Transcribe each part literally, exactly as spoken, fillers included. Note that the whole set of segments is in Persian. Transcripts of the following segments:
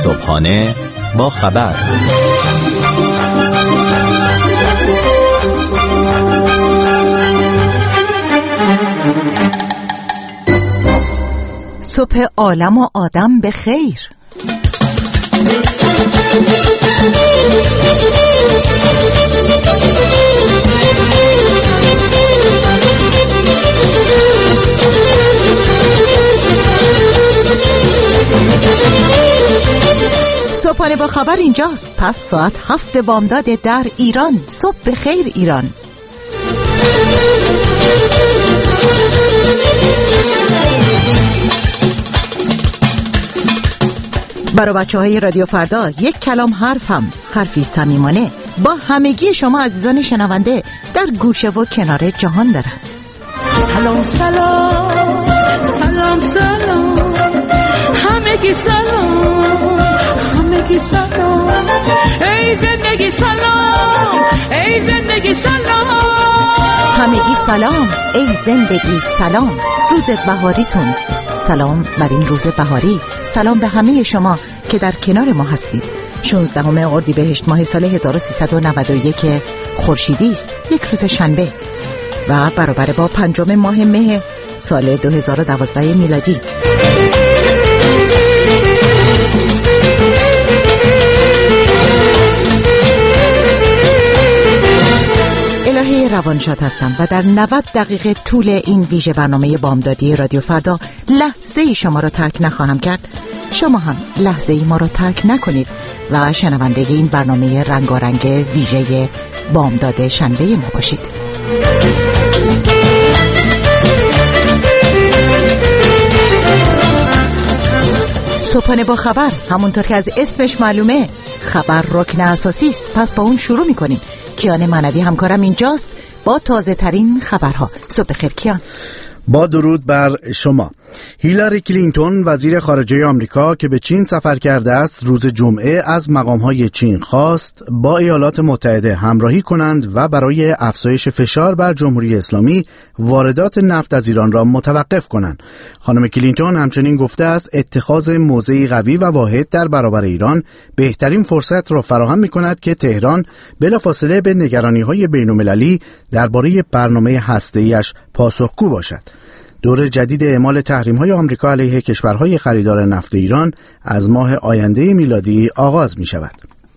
صبحانه با خبر. صبح عالم و آدم به خیر. صبحانه با خبر اینجاست. پس ساعت هفت بامداد در ایران. صبح به خیر ایران. برای بچه های رادیو فردا یک کلام حرف هم حرفی صمیمانه با همگی شما عزیزان شنونده در گوشه و کنار جهان دارن. سلام سلام سلام سلام همگی سلام همگی سلام ای زندگی سلام ای زندگی سلام همگی سلام ای زندگی سلام. روز بهاریتون سلام بر این روز بهاری. سلام به همه شما که در کنار ما هستید. شانزدهم اردیبهشت ماه سال هزار و سیصد و نود و یک خورشیدی است، یک روز شنبه و برابر با پنجم ماه مه سال دو هزار و دوازده میلادی. الهه روانشاد هستم و در نود دقیقه طول این ویژه برنامه بامدادی رادیو فردا لحظه ای شما را ترک نخواهم کرد. شما هم لحظه ای ما را ترک نکنید و شنونده این برنامه رنگارنگ ویژه بامداد شنبه ما باشید. صبحانه با خبر، همونطور که از اسمش معلومه خبر رکن اساسی است. پس با اون شروع میکنیم. کیان معنوی همکارم اینجاست با تازه ترین خبرها. صبح بخیر کیان. با درود بر شما. هیلاری کلینتون وزیر خارجه آمریکا که به چین سفر کرده است روز جمعه از مقام‌های چین خواست با ایالات متحده همراهی کنند و برای افزایش فشار بر جمهوری اسلامی واردات نفت از ایران را متوقف کنند. خانم کلینتون همچنین گفته است اتخاذ موضعی قوی و واحد در برابر ایران بهترین فرصت را فراهم می‌کند که تهران بلافاصله به نگرانی‌های بین‌المللی درباره برنامه هسته‌ایش پاسخگو باشد. دور جدید اعمال تحریم‌های آمریکا علیه کشورهای خریدار نفت ایران از ماه آینده میلادی آغاز می‌شود.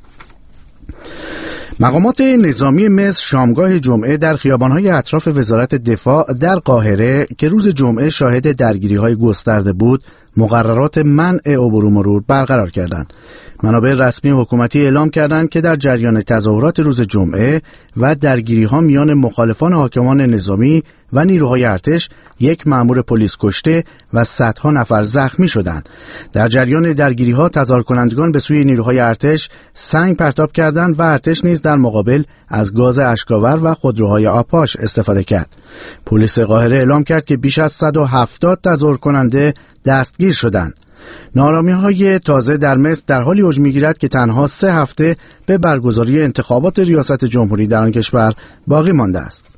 مقامات نظامی مصر شامگاه جمعه در خیابان‌های اطراف وزارت دفاع در قاهره که روز جمعه شاهد درگیری‌های گسترده بود، مقررات منع عبور و مرور برقرار کردند. منابع رسمی حکومتی اعلام کردند که در جریان تظاهرات روز جمعه و درگیری‌ها میان مخالفان حاکمان نظامی و نیروهای ارتش یک مأمور پلیس کشته و صدها نفر زخمی شدند. در جریان درگیری‌ها تظاهر کنندگان به سوی نیروهای ارتش سنگ پرتاب کردند و ارتش نیز در مقابل از گاز اشک‌آور و خودروهای آپاش استفاده کرد. پلیس قاهره اعلام کرد که بیش از صد و هفتاد تظاهر کننده دستگیر شدند. نارامی‌های تازه در مصر در حالی اوج می‌گیرد که تنها سه هفته به برگزاری انتخابات ریاست جمهوری در آن کشور باقی مانده است.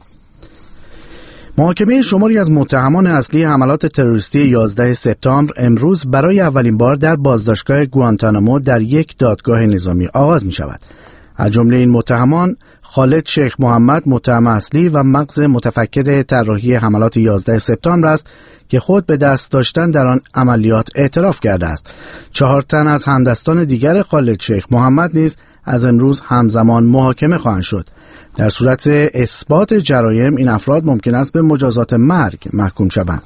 محاکمه شماری از متهمان اصلی حملات تروریستی یازده سپتامبر امروز برای اولین بار در بازداشتگاه گوانتانامو در یک دادگاه نظامی آغاز می‌شود. از جمله این متهمان خالد شیخ محمد متهم اصلی و مغز متفکر طراحی حملات یازده سپتامبر است که خود به دست داشتن در آن عملیات اعتراف کرده است. چهار تن از همدستان دیگر خالد شیخ محمد نیز از امروز همزمان محاکمه خواهند شد. در صورت اثبات جرایم این افراد ممکن است به مجازات مرگ محکوم شوند.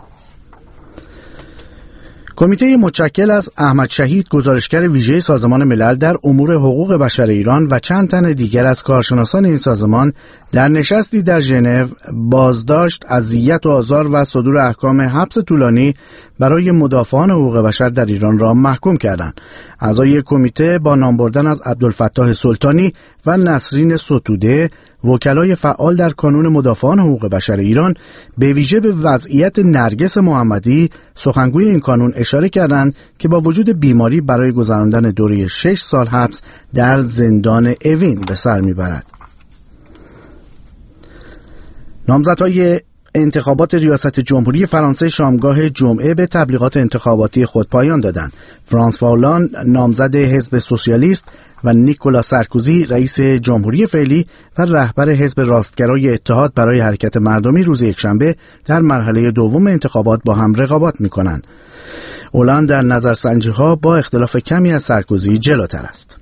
کمیته متشکل از احمد شهید گزارشگر ویژه سازمان ملل در امور حقوق بشر ایران و چند تن دیگر از کارشناسان این سازمان در نشستی در ژنو بازداشت، اذیت و آزار و صدور احکام حبس طولانی برای مدافعان حقوق بشر در ایران را محکوم کردند. اعضای کمیته با نام بردن از عبدالفتاح سلطانی و نسرین ستوده، وکلای فعال در کانون مدافعان حقوق بشر ایران، به ویژه به وضعیت نرگس محمدی سخنگوی این کانون اشاره کردند که با وجود بیماری برای گذراندن دوره شش سال حبس در زندان اوین به سر میبرد. نامزدهای انتخابات ریاست جمهوری فرانسه شامگاه جمعه به تبلیغات انتخاباتی خود پایان دادند. فرانسوا هولند نامزد حزب سوسیالیست و نیکولا سارکوزی رئیس جمهوری فعلی و رهبر حزب راستگرای اتحاد برای حرکت مردمی روز یکشنبه در مرحله دوم انتخابات با هم رقابت می‌کنند. هولند در نظرسنجی‌ها با اختلاف کمی از سارکوزی جلوتر است.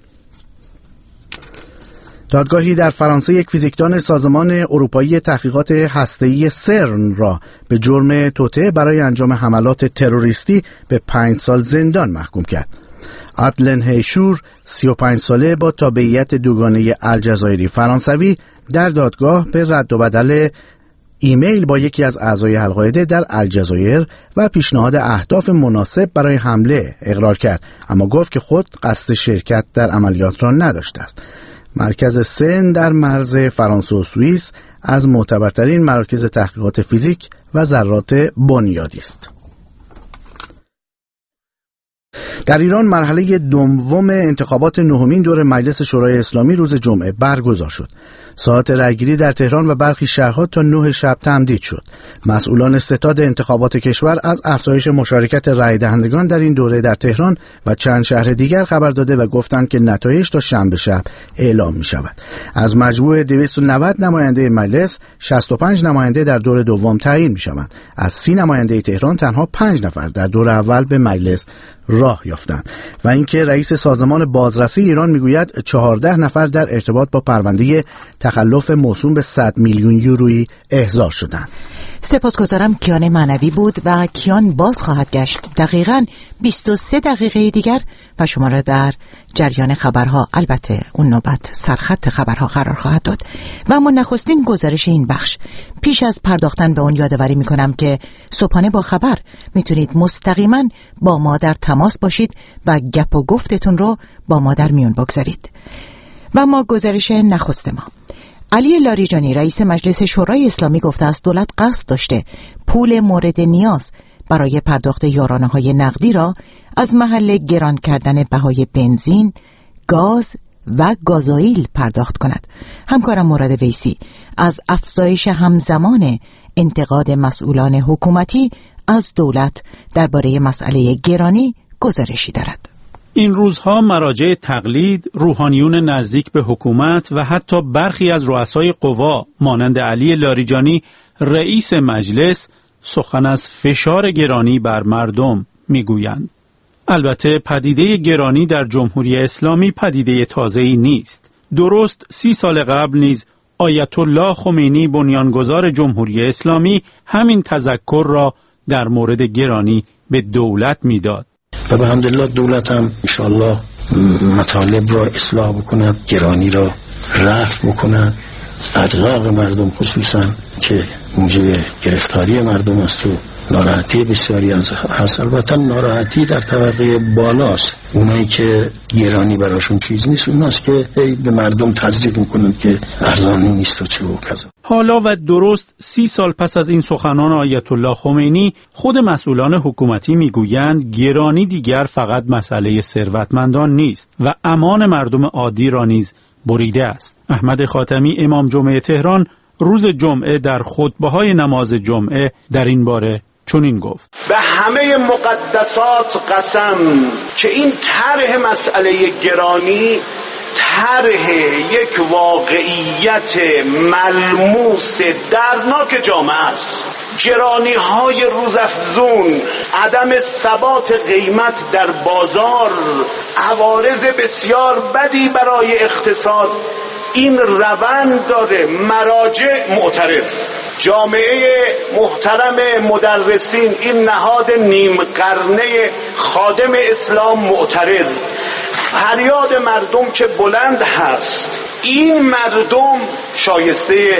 دادگاهی در فرانسه یک فیزیکدان سازمان اروپایی تحقیقات هسته‌ای سرن را به جرم توطئه برای انجام حملات تروریستی به پنج سال زندان محکوم کرد. آدلن هیشور، سی و پنج ساله با تابعیت دوگانه الجزایری فرانسوی، در دادگاه به رد و بدل ایمیل با یکی از اعضای القاعده در الجزایر و پیشنهاد اهداف مناسب برای حمله اقرار کرد، اما گفت که خود قصد شرکت در عملیات را نداشته است. مرکز سن در مرز فرانسه و سوئیس از معتبرترین مراکز تحقیقات فیزیک و ذرات بنیادی است. در ایران مرحله دوم انتخابات نهمین دور مجلس شورای اسلامی روز جمعه برگزار شد. ساعت رأیگیری در تهران و برخی شهرها تا نه شب تمدید شد. مسئولان استعداد انتخابات کشور از افزایش مشارکت رأی دهندگان در این دوره در تهران و چند شهر دیگر خبر داده و گفتند که نتایج تا شنبه شب اعلام می شود. از مجموع دویست و نود نماینده مجلس، شصت و پنج نماینده در دور دوم تعیین می شوند. از سی نماینده تهران تنها پنج نفر در دور اول به مجلس راه یافتند و اینکه رئیس سازمان بازرسی ایران میگوید چهارده نفر در ارتباط با پرونده تخلف موسوم به صد میلیون یورویی احضار شدند. سپاسگزارم. کیان معنوی بود و کیان باز خواهد گشت دقیقاً بیست و سه دقیقه دیگر و شما را در جریان خبرها، البته اون نوبت سرخط خبرها قرار خواهد داد. و اما نخستین گزارش این بخش. پیش از پرداختن به اون یادآوری میکنم که صبحانه با خبر میتونید مستقیما با ما در تماس باشید و گپ و گفتتون رو با ما در میون بگذارید. و اما گزارش نخست ما. علی لاریجانی رئیس مجلس شورای اسلامی گفته است دولت قصد داشته پول مورد نیاز برای پرداخت یارانه‌های نقدی را از محل گران کردن بهای بنزین، گاز و گازوئیل پرداخت کند. همکارم مراد ویسی از افزایش همزمان انتقاد مسئولان حکومتی از دولت درباره مسئله گرانی گزارشی دارد. این روزها مراجع تقلید، روحانیون نزدیک به حکومت و حتی برخی از رؤسای قوا مانند علی لاریجانی رئیس مجلس سخن از فشار گرانی بر مردم میگویند. البته پدیده گرانی در جمهوری اسلامی پدیده تازه‌ای نیست. درست سی سال قبل نیز آیت الله خمینی بنیانگذار جمهوری اسلامی همین تذکر را در مورد گرانی به دولت میداد. و به حمدالله دولت هم انشاءالله مطالب را اصلاح بکند، گرانی را رفع بکند، ادراق مردم خصوصا که موجب گرفتاری مردم است و ناراحتی بسیاری از هست. البته ناراحتی در طبقه بالاست، اونایی که گرانی براشون چیز نیست، اوناست که به مردم تزریق میکنند که ارزانی نیست و چه و کذا. حالا و درست سی سال پس از این سخنان آیت الله خمینی، خود مسئولان حکومتی میگویند گرانی دیگر فقط مسئله ثروتمندان نیست و امان مردم عادی را نیز بریده است. احمد خاتمی امام جمعه تهران روز جمعه در خطبه‌های نماز جمعه در این باره چنین گفت: به همه مقدسات قسم که این طرح مسئله گرانی طرح یک واقعیت ملموس دردناک جامعه است. گرانی های روزافزون، عدم ثبات قیمت در بازار، عوارض بسیار بدی برای اقتصاد این روند داره. مراجع معترض، جامعه محترم مدرسین، این نهاد نیم قرنه خادم اسلام معترض، فریاد مردم چه بلند هست. این مردم شایسته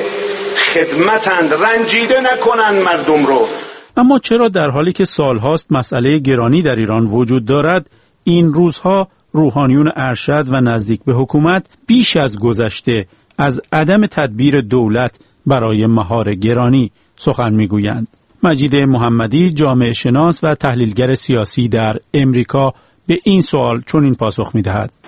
خدمتند، رنجیده نکنند مردم رو. اما چرا در حالی که سالهاست مسئله گرانی در ایران وجود دارد، این روزها روحانیون ارشد و نزدیک به حکومت بیش از گذشته از عدم تدبیر دولت برای مهار گرانی سخن میگویند؟ مجید محمدی، جامعه شناس و تحلیلگر سیاسی در امریکا، به این سوال چنین پاسخ میدهد: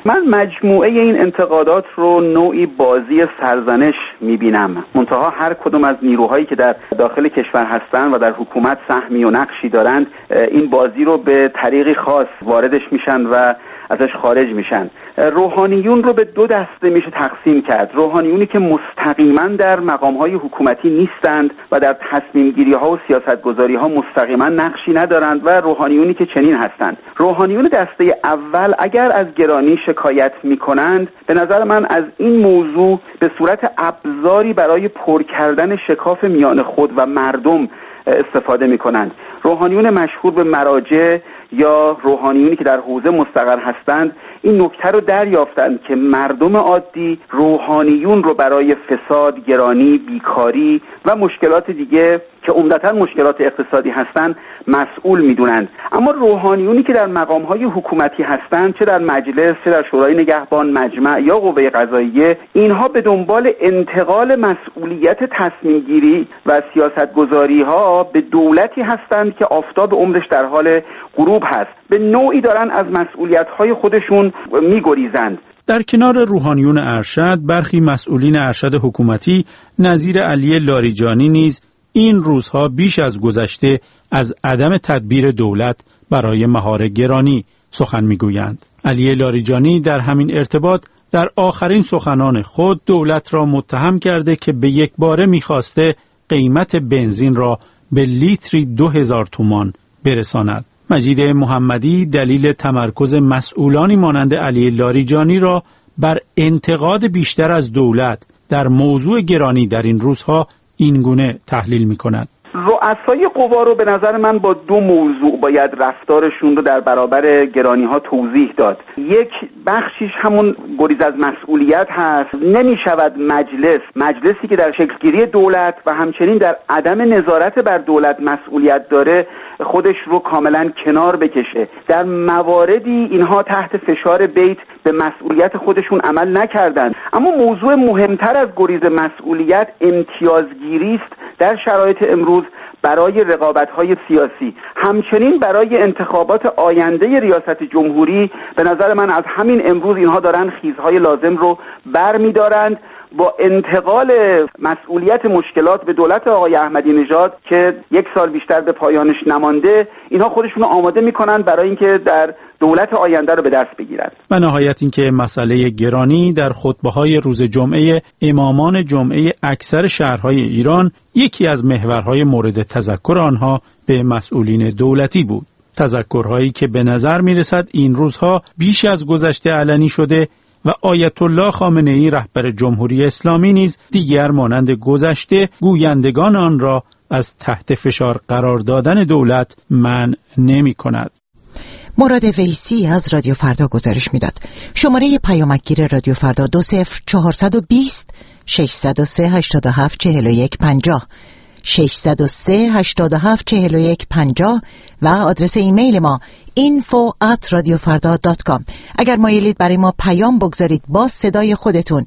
من مجموعه این انتقادات رو نوعی بازی سرزنش میبینم. منتها هر کدوم از نیروهایی که در داخل کشور هستند و در حکومت سهمی و نقشی دارند این بازی رو به طریقی خاص واردش میشن و ازش خارج میشن. روحانیون رو به دو دسته میشه تقسیم کرد. روحانیونی که مستقیما در مقامهای حکومتی نیستند و در تصمیم گیری ها و سیاست گذاری ها مستقیما نقشی ندارند و روحانیونی که چنین هستند. روحانیون دسته اول اگر از گرانی شکایت میکنند، به نظر من از این موضوع به صورت ابزاری برای پر کردن شکاف میان خود و مردم استفاده میکنند. روحانیون مشهور به مراجع یا روحانیونی که در حوزه مستقر هستند این نکته رو دریافتند که مردم عادی روحانیون رو برای فساد، گرانی، بیکاری و مشکلات دیگه که عمدتاً مشکلات اقتصادی هستند مسئول میدونند. اما روحانیونی که در مقام‌های حکومتی هستند، چه در مجلس، چه در شورای نگهبان، مجمع یا قوه قضاییه، اینها به دنبال انتقال مسئولیت تصمیم گیری و سیاستگذاری ها به دولتی هستند که آفتاب عمرش در حال غروب هست. به نوعی دارن از مسئولیت‌های خودشون می‌گریزند. در کنار روحانیون ارشد، برخی مسئولین ارشد حکومتی نظیر علی لاریجانی نیز این روزها بیش از گذشته از عدم تدبیر دولت برای مهار گرانی سخن میگویند. علی لاریجانی در همین ارتباط در آخرین سخنان خود دولت را متهم کرده که به یک باره میخواسته قیمت بنزین را به لیتری دو هزار تومان برساند. مجید محمدی دلیل تمرکز مسئولانی مانند علی لاریجانی را بر انتقاد بیشتر از دولت در موضوع گرانی در این روزها اینگونه تحلیل می کند. رؤسای قوا رو به نظر من با دو موضوع باید رفتارشون رو در برابر گرانی ها توضیح داد. یک بخشیش همون گریز از مسئولیت هست. نمی شود مجلس مجلسی که در شکلگیری دولت و همچنین در عدم نظارت بر دولت مسئولیت داره خودش رو کاملا کنار بکشه. در مواردی اینها تحت فشار بیت به مسئولیت خودشون عمل نکردند. اما موضوع مهمتر از گریز مسئولیت امتیازگیری است در شرایط امروز برای رقابت‌های سیاسی، همچنین برای انتخابات آینده ریاست جمهوری. به نظر من از همین امروز اینها دارن خیزهای لازم رو برمی‌دارند با انتقال مسئولیت مشکلات به دولت آقای احمدی نژاد که یک سال بیشتر به پایانش نمانده. اینها خودشون رو آماده می‌کنند برای اینکه در دولت آینده رو به دست بگیرند. و نهایت اینکه مسئله گرانی در خطبه‌های روز جمعه امامان جمعه اکثر شهرهای ایران یکی از محورهای مورد تذکر آنها به مسئولین دولتی بود. تذکرهایی که به نظر می‌رسد این روزها بیش از گذشته علنی شده و آیت الله خامنه‌ای رهبر جمهوری اسلامی نیز دیگر مانند گذشته گویندگان آن را از تحت فشار قرار دادن دولت منع نمی‌کند. مراد ویسی از رادیو فردا گزارش میداد. شماره پیامکگیر رادیو فردا دو صفر چهارصد و بیست ششصد و سه هشتاد و هفت چهل و یک پنجاه ششصد و سه هشتاد و هفت چهل و یک پنجاه و آدرس ایمیل ما اینفو ات رادیو فردا دات کام. اگر مایلید برای ما پیام بگذارید با صدای خودتون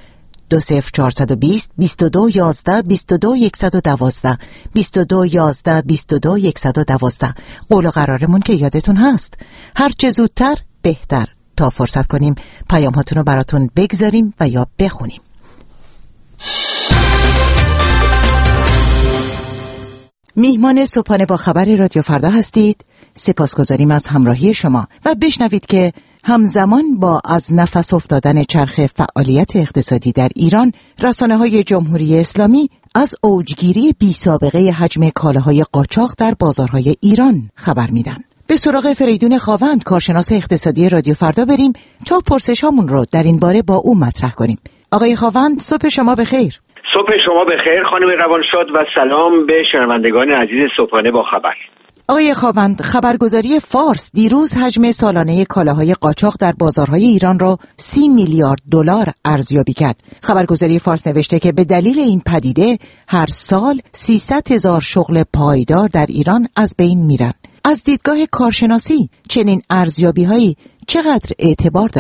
دو صفر چهارصد و بیست بیست و دو یازده بیست و دو یکصد و دوازده بیست و دو یازده بیست و دو یکصد و دوازده. قول و قرارمون که یادتون هست، هر چه زودتر بهتر تا فرصت کنیم پیام هاتون رو براتون بگذاریم و یا بخونیم. میهمان صبحانه با خبر رادیو فردا هستید. سپاسگزاریم از همراهی شما و بشنوید که همزمان با از نفس افتادن چرخ فعالیت اقتصادی در ایران، رسانه‌های جمهوری اسلامی از اوجگیری بی سابقه حجم کالاهای قاچاق در بازارهای ایران خبر میدن. به سراغ فریدون خاوند، کارشناس اقتصادی رادیو فردا بریم تا پرسشامون رو در این باره با او مطرح کنیم. آقای خاوند، صبح شما بخیر. صبح شما بخیر خانم روانشاد و سلام به شنوندگان عزیز صبحانه با خبر. آقای خاوند، خبرگزاری فارس دیروز حجم سالانه کالاهای قاچاق در بازارهای ایران را سی میلیارد دلار ارزیابی کرد. خبرگزاری فارس نوشته که به دلیل این پدیده هر سال سیصد هزار شغل پایدار در ایران از بین میرن. از دیدگاه کارشناسی چنین ارزیابی‌هایی چقدر اعتبار دارن؟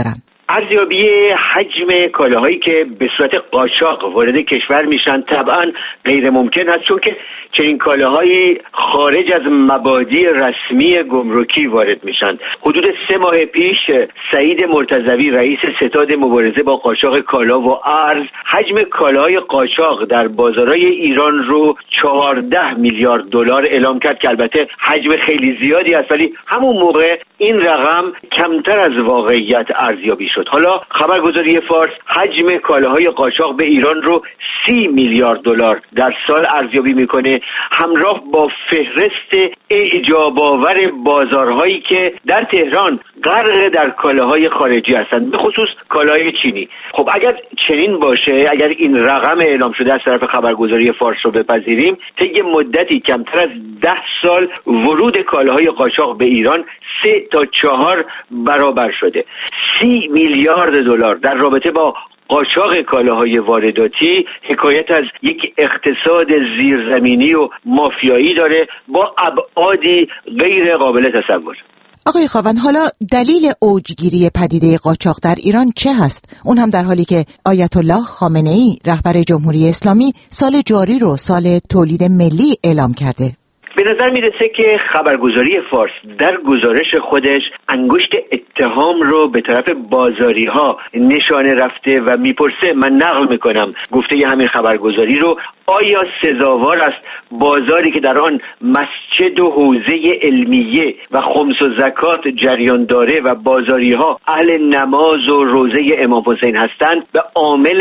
ارزیابی حجم کالاهایی که به صورت قاچاق وارد کشور میشن طبعا غیر ممکن است، چون که چنین کالاهایی خارج از مبادی رسمی گمرکی وارد میشن. حدود سه ماه پیش سعید مرتضوی رئیس ستاد مبارزه با قاچاق کالا و ارز حجم کالاهای قاچاق در بازارهای ایران رو چهارده میلیارد دلار اعلام کرد که البته حجم خیلی زیادی است، ولی همون موقع این رقم کمتر از واقعیت ارزیابی شد. حالا خبرگزاری فارس حجم کالاهای قاچاق به ایران رو سی میلیارد دلار در سال ارزیابی میکنه، همراه با فهرست اعجاب آور بازارهایی که در تهران غرق در کالاهای خارجی هستند، به خصوص کالاهای چینی. خب اگر چنین باشه، اگر این رقم اعلام شده از طرف خبرگزاری فارس رو بپذیریم، طی مدتی کمتر از ده سال ورود کالاهای قاچاق به ایران سه تا چهار برابر شده. سی میلیارد دلار در رابطه با قاچاق کالاهای وارداتی حکایت از یک اقتصاد زیرزمینی و مافیایی داره با ابعادی غیر قابل تصور. آقای خاوند، حالا دلیل اوجگیری پدیده قاچاق در ایران چه هست؟ اون هم در حالی که آیت الله خامنه ای رهبر جمهوری اسلامی سال جاری رو سال تولید ملی اعلام کرده. به نظر میرسه که خبرگزاری فارس در گزارش خودش انگشت اتهام رو به طرف بازاری ها نشانه رفته و میپرسه، من نقل میکنم گفته ی همین خبرگزاری رو، آیا سزاوار است بازاری که در آن مسجد و حوزه علمیه و خمس و زکات جریان داره و بازاری ها اهل نماز و روزه امام حسین هستند به عامل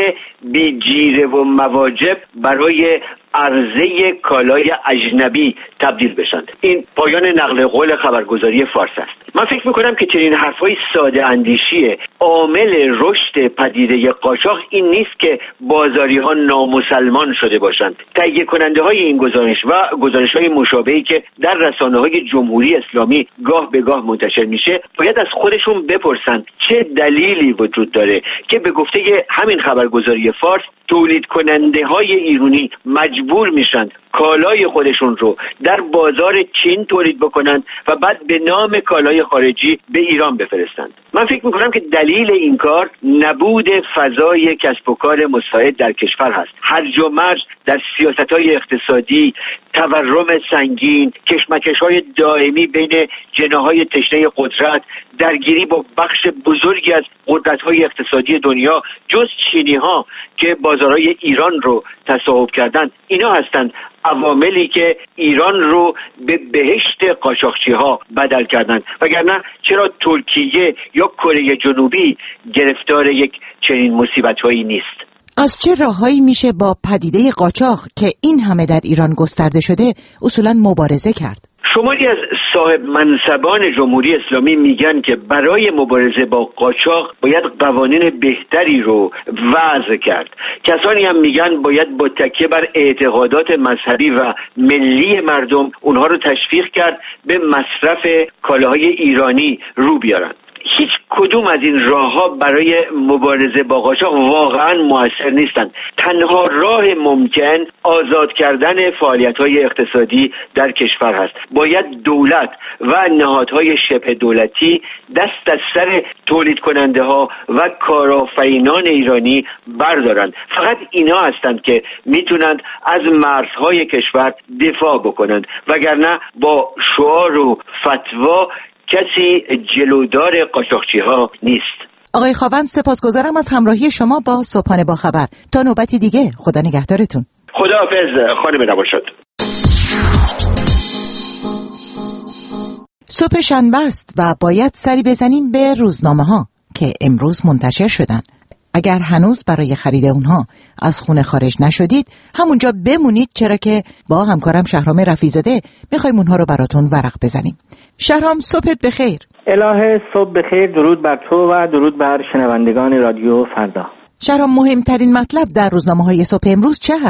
بیجیره و مواجب برای عرضه کالای اجنبی تبدیل بشن؟ این پایان نقل قول خبرگزاری فارس است. من فکر میکنم که چنین حرفای ساده اندیشیه. عامل رشد پدیده قاچاق این نیست که بازاری ها نامسلمان شده باشند. تهیه کننده های این گزارش و گزارش های مشابهی که در رسانه های جمهوری اسلامی گاه به گاه منتشر میشه باید از خودشون بپرسند چه دلیلی وجود داره که به گفته همین خبرگزاری فارس تولید کننده های ایرانی مجبور میشن کالای خودشون رو در بازار چین تولید بکنن و بعد به نام کالای خارجی به ایران بفرستند. من فکر میکنم که دلیل این کار نبود فضای کسب و کار مساعد در کشور هست. هرج و مرج در سیاست‌های اقتصادی، تورم سنگین، کشمکش‌های دائمی بین جناح‌های تشنه قدرت، درگیری با بخش بزرگی از قدرت‌های اقتصادی دنیا جز چینی‌ها که بازارهای ایران رو تصاحب کردن، اینا هستند عواملی که ایران رو به بهشت قاچاقچی‌ها بدل کردند. وگرنه چرا ترکیه یا کره جنوبی گرفتار یک چنین مصیبت‌هایی نیست؟ از چه راههایی میشه با پدیده قاچاق که این همه در ایران گسترده شده اصولاً مبارزه کرد؟ شماری از صاحب منصبان جمهوری اسلامی میگن که برای مبارزه با قاچاق باید قوانین بهتری رو وضع کرد. کسانی هم میگن باید با تکیه بر اعتقادات مذهبی و ملی مردم اونها رو تشویق کرد به مصرف کالاهای ایرانی رو بیارن. هیچ کدوم از این راه‌ها برای مبارزه با قاچاق واقعا موثر نیستند. تنها راه ممکن آزاد کردن فعالیت‌های اقتصادی در کشور هست. باید دولت و نهادهای شبه دولتی دست از سر تولید کننده ها و کارآفرینان ایرانی بردارند. فقط اینا هستند که میتونند از مرزهای کشور دفاع بکنند، وگرنه با شعار و فتوا کسی جلودار قاچاقچی ها نیست. آقای خاوند، سپاسگزارم از همراهی شما با صبحانه با خبر. تا نوبتی دیگه، خدا نگهدارتون. خداحافظ خانم نواشاد. صبح شنبه است و باید سری بزنیم به روزنامه ها که امروز منتشر شدن. اگر هنوز برای خرید اونها از خونه خارج نشدید همونجا بمونید، چرا که با همکارم شهرام رفیع‌زاده میخوایم اونها رو براتون ورق بزنیم. شهرام، صبحت بخیر. الهه صبح بخیر. درود بر تو و درود بر شنوندگان رادیو فردا. شهرام، مهمترین مطلب در روزنامه‌های صبح امروز چه هست؟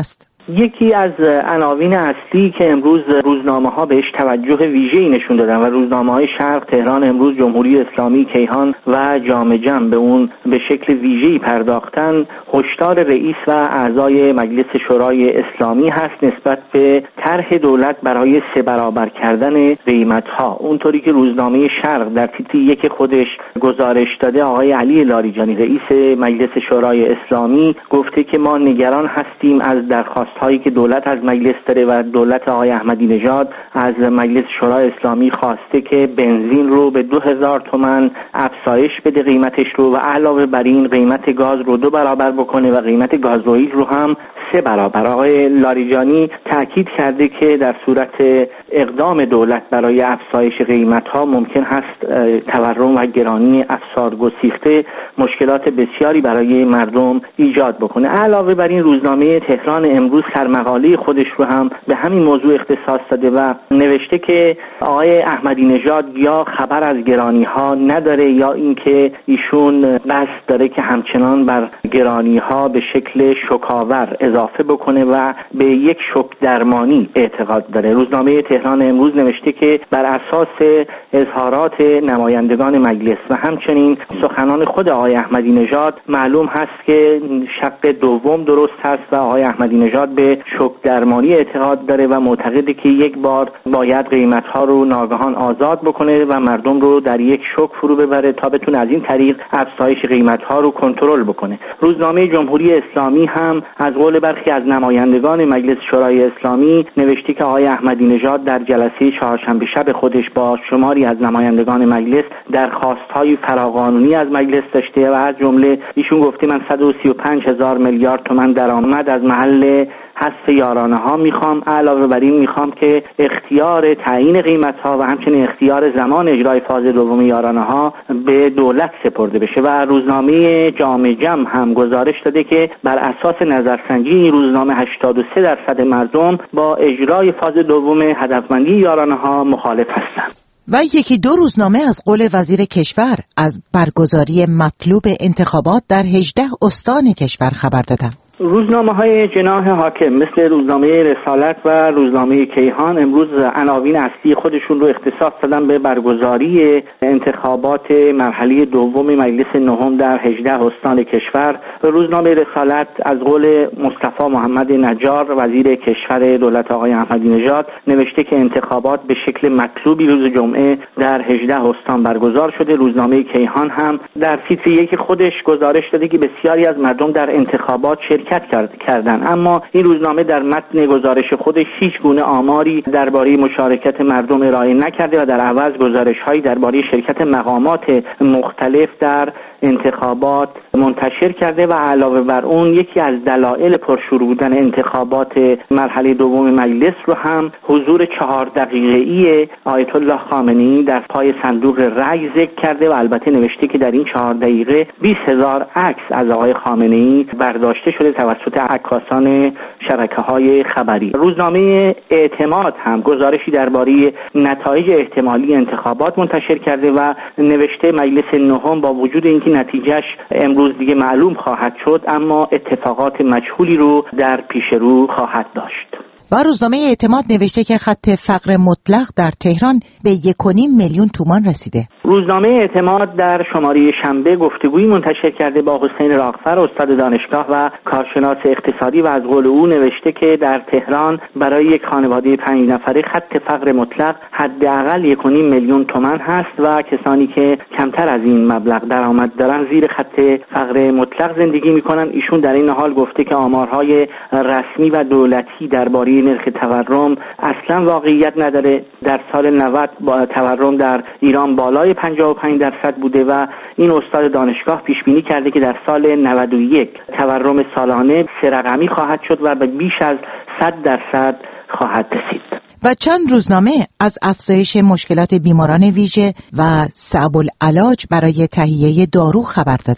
یکی از عناوین اصلی که امروز روزنامه ها بهش توجه ویژه‌ای نشون دادن و روزنامه های شرق، تهران امروز، جمهوری اسلامی، کیهان و جامع جم به اون به شکل ویژه‌ای پرداختن، هشدار رئیس و اعضای مجلس شورای اسلامی هست نسبت به طرح دولت برای سه برابر کردن قیمت‌ها. اونطوری که روزنامه شرق در تیتر یک خودش گزارش داده، آقای علی لاریجانی رئیس مجلس شورای اسلامی گفته که ما نگران هستیم از درخواست‌هایی که دولت از مجلس داره و دولت آقای احمدی نژاد از مجلس شورای اسلامی خواسته که بنزین رو به دو هزار تومان افزایش بده قیمتش رو و علاوه بر این قیمت گاز رو دو برابر بکنه و قیمت گازوئیل رو هم سه برابر. آقای لاریجانی تاکید کرده که در صورت اقدام دولت برای افزایش قیمت‌ها ممکن هست تورم و گرانی افسار گسیخته مشکلات بسیاری برای مردم ایجاد بکنه. علاوه بر این روزنامه تهران امروز سرمقاله خودش رو هم به همین موضوع اختصاص داده و نوشته که آقای احمدی نژاد یا خبر از گرانی‌ها نداره یا اینکه ایشون قصد داره که همچنان بر گرانی‌ها به شکل شکاور اضافه بکنه و به یک شوک درمانی اعتقاد داره. روزنامه تهران امروز نوشته که بر اساس اظهارات نمایندگان مجلس و همچنین سخنان خود آقای احمدی نژاد معلوم هست که شق دوم درست هست و آقای احمدی نژاد به شوک درمانی اعتقاد داره و معتقده که یک بار باید قیمت‌ها رو ناگهان آزاد بکنه و مردم رو در یک شوک فرو ببره تا بتونه از این طریق افزایش قیمت‌ها رو کنترل بکنه. روزنامه جمهوری اسلامی هم از قول برخی از نمایندگان مجلس شورای اسلامی نوشته که آقای احمدی نژاد در جلسه چهارشنبه شب خودش با شماری از نمایندگان مجلس درخواست‌های فراقانونی از مجلس داشته و از جمله ایشون گفته من صد و سی و پنج هزار میلیارد تومان درآمد از محل حذف یارانه ها میخوام. علاوه بر این میخوام که اختیار تعیین قیمت ها و همچنین اختیار زمان اجرای فاز دوم یارانه ها به دولت سپرده بشه و روزنامه جامع جم هم گزارش داده که بر اساس نظرسنجی این روزنامه هشتاد و سه درصد مردم با اجرای فاز دوم هدفمندی یارانه ها مخالف هستند. و یکی دو روزنامه از قول وزیر کشور از برگزاری مطلوب انتخابات در هجده استان کشور خبر دادند. روزنامه های جناح حاکم مثل روزنامه رسالت و روزنامه کیهان امروز عناوین اصلی خودشون رو اختصاص دادن به برگزاری انتخابات مرحله دوم مجلس نهم در هجده استان کشور. روزنامه رسالت از قول مصطفی محمد نجار وزیر کشور دولت آقای احمدی نژاد نوشته که انتخابات به شکل مطلوبی روز جمعه در هجده استان برگزار شده. روزنامه کیهان هم در تیتر یک خودش گزارش داده که بسیاری از مردم در انتخابات شرکت کردن، اما این روزنامه در متن گزارش خودش هیچ گونه آماری درباره مشارکت مردم ارائه نکرده و در عوض گزارش‌هایی درباره شرکت مقامات مختلف در انتخابات منتشر کرده و علاوه بر اون یکی از دلایل پرشور بودن انتخابات مرحله دوم مجلس رو هم حضور چهار دقیقه‌ای آیت الله خامنه‌ای در پای صندوق رأی ذکر کرده و البته نوشته که در این چهار دقیقه بیست هزار عکس از آقای خامنه‌ای برداشته شده توسط عکاسان شبکه‌های خبری. روزنامه اعتماد هم گزارشی درباره نتایج احتمالی انتخابات منتشر کرده و نوشته مجلس نهم با وجود اینکه نتیجهش امروز دیگه معلوم خواهد شد اما اتفاقات مجهولی رو در پیش رو خواهد داشت. و روزنامه اعتماد نوشته که خط فقر مطلق در تهران به یک و نیم میلیون تومان رسیده. روزنامه اعتماد در شماره شنبه گفتگویی منتشر کرده با حسین راغفر استاد دانشگاه و کارشناس اقتصادی و از قول او نوشته که در تهران برای یک خانواده پنج نفره خط فقر مطلق حداقل یک و نیم میلیون تومان هست و کسانی که کمتر از این مبلغ درآمد دارن زیر خط فقر مطلق زندگی میکنن. ایشون در این حال گفته که آمارهای رسمی و دولتی درباره نرخ تورم اصلا واقعیت نداره. در سال نود با تورم در ایران بالای پنجاه و پنج درصد بوده و این استاد دانشگاه پیش بینی کرده که در سال نود و یک تورم سالانه سه رقمی خواهد شد و به بیش از صد درصد خواهد رسید. و چند روزنامه از افزایش مشکلات بیماران ویژه و صعب العلاج برای تهیه دارو خبر دادند.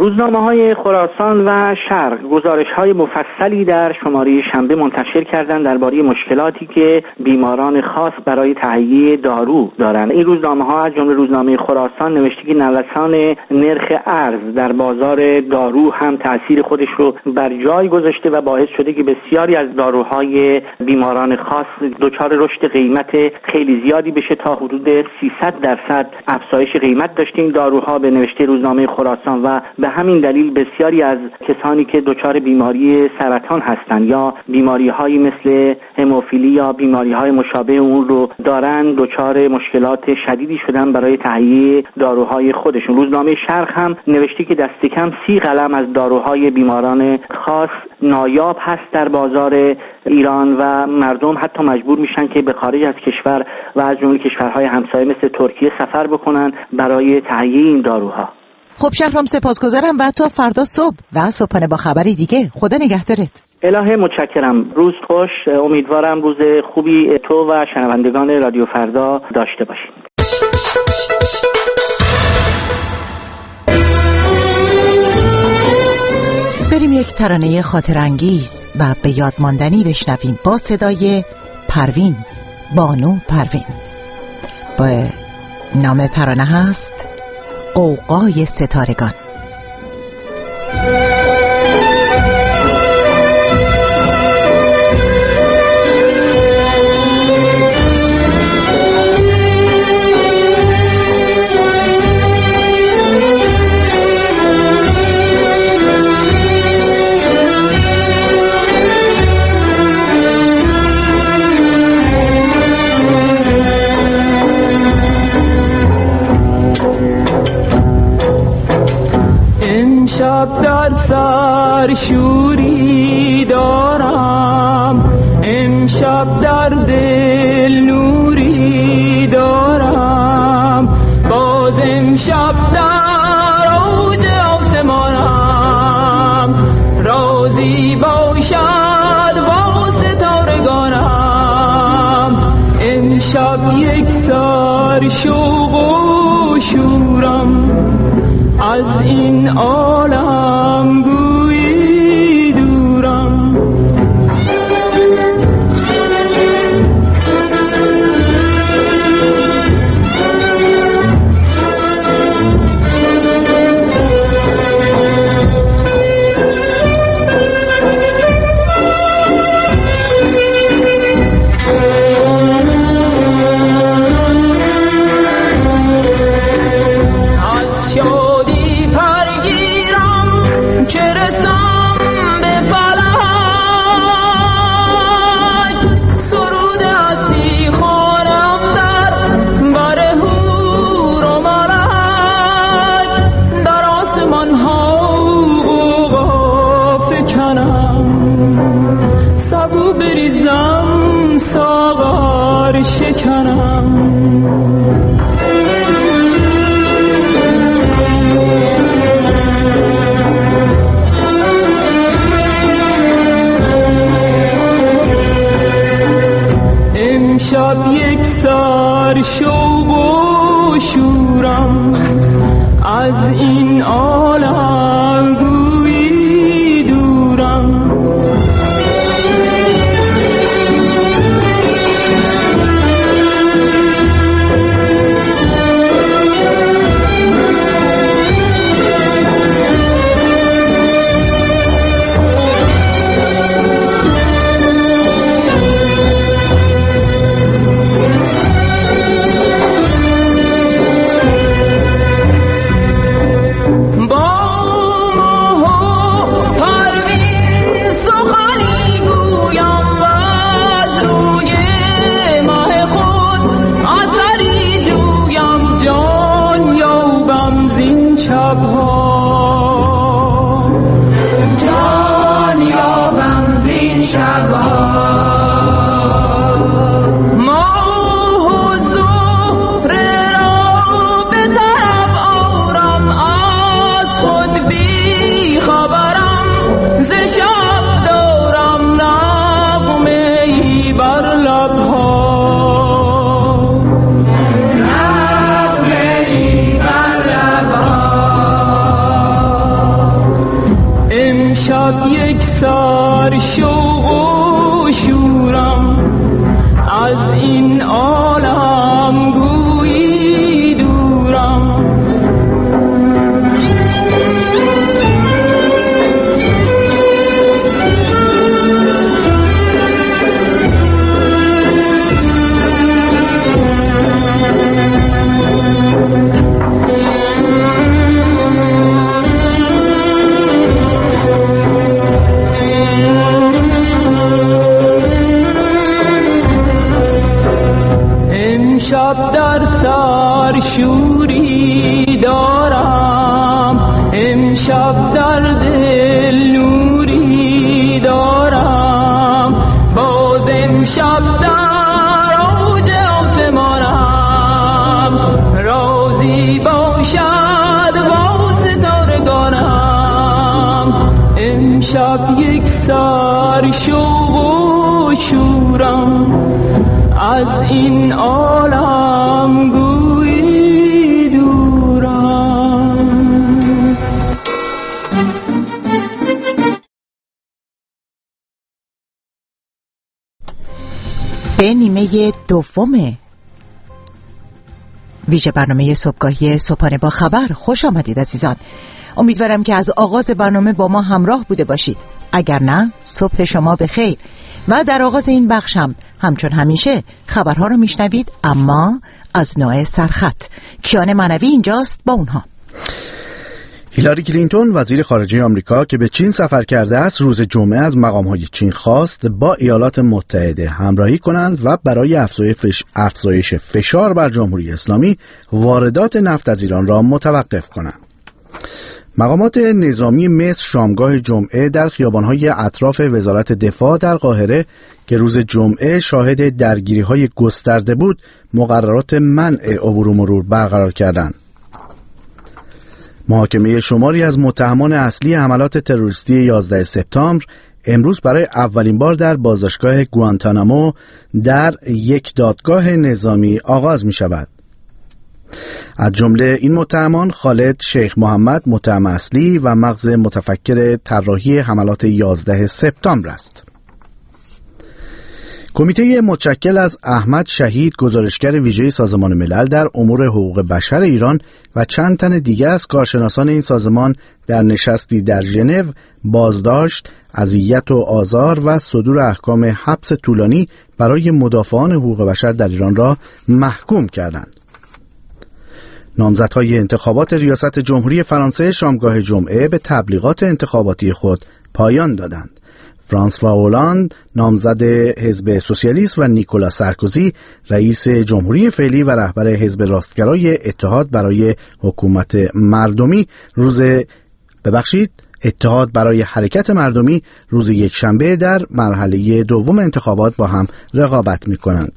روزنامه‌های خراسان و شرق گزارش‌های مفصلی در شماره شنبه منتشر کردند درباره مشکلاتی که بیماران خاص برای تهیه دارو دارند. این روزنامه‌ها از جمله روزنامه خراسان نوشته که نوسان نرخ ارز در بازار دارو هم تأثیر خودش رو بر جای گذاشته و باعث شده که بسیاری از داروهای بیماران خاص دچار رشد قیمت خیلی زیادی بشه، تا حدود سیصد درصد افزایش قیمت داشتیم داروها به نوشته روزنامه خراسان و به همین دلیل بسیاری از کسانی که دچار بیماری سرطان هستند یا بیماری‌هایی مثل هموفیلی یا بیماری‌های مشابه اون رو دارن دچار مشکلات شدیدی شدن برای تهیه داروهای خودشون. روزنامه شرق هم نوشته که دست کم سی قلم از داروهای بیماران خاص نایاب هست در بازار ایران و مردم حتی مجبور میشن که به خارج از کشور و از جمله کشورهای همسایه مثل ترکیه سفر بکنن برای تهیه این داروها. خب شهرام سپاسگزارم و تا فردا صبح و صبحانه با خبری دیگه. خدا نگهدارت. الهه متشکرم. روز خوش. امیدوارم روز خوبی تو و شنوندگان رادیو فردا داشته باشیم. بریم یک ترانه خاطر انگیز و به یاد ماندنی بشنویم با صدای پروین، بانو پروین. با نام ترانه هست غوغای ستارگان. شب در سر شوری دارم، امشب در دل نوری دارم، باز امشب در اوج آسمانم، رازی باشد با ستارگانم، امشب یک سر شوق و شورم، از این عالم گویی دورم. امشب یک سر شوق و شورم، از این عالم گویی دورم. امشب در سر شوری دارم، امشب در دل نوری دارم، باز امشب در اوج آسمانم، رازی باشد با ستارگانم. امشب یک سر شوق و شورم، از این عالم گویی دورم. به نیمه دوم ویژه برنامه صبحگاهی صبحانه با خبر خوش آمدید عزیزان. امیدوارم که از آغاز برنامه با ما همراه بوده باشید. اگر نه، صبح شما بخیر. و در آغاز این بخشم همچون همیشه خبرها رو میشنوید، اما از نوع سرخط. کیان معنوی اینجاست با اونها. هیلاری کلینتون وزیر خارجه آمریکا که به چین سفر کرده است، روز جمعه از مقام‌های چین خواست با ایالات متحده همراهی کنند و برای افزایش افزایش فشار بر جمهوری اسلامی واردات نفت از ایران را متوقف کنند. مقامات نظامی مصر شامگاه جمعه در خیابان‌های اطراف وزارت دفاع در قاهره که روز جمعه شاهد درگیری‌های گسترده بود، مقررات منع عبور و مرور برقرار کردند. محاکمه شماری از متهمان اصلی حملات تروریستی یازده سپتامبر امروز برای اولین بار در بازداشتگاه گوانتانامو در یک دادگاه نظامی آغاز می شود. از جمله این متهمان خالد شیخ محمد متهم اصلی و مغز متفکر طراحی حملات یازده سپتامبر است. کمیته متشکل از احمد شهید گزارشگر ویژه سازمان ملل در امور حقوق بشر ایران و چند تن دیگر از کارشناسان این سازمان در نشستی در ژنو بازداشت، اذیت و آزار و صدور احکام حبس طولانی برای مدافعان حقوق بشر در ایران را محکوم کردند. نامزدهای انتخابات ریاست جمهوری فرانسه شامگاه جمعه به تبلیغات انتخاباتی خود پایان دادند. فرانسوا اولاند نامزد حزب سوسیالیست و نیکولا سارکوزی رئیس جمهوری فعلی و رهبر حزب راستگرای اتحاد برای حکومت مردمی روز ببخشید اتحاد برای حرکت مردمی روز یکشنبه در مرحله دوم انتخابات با هم رقابت می‌کنند.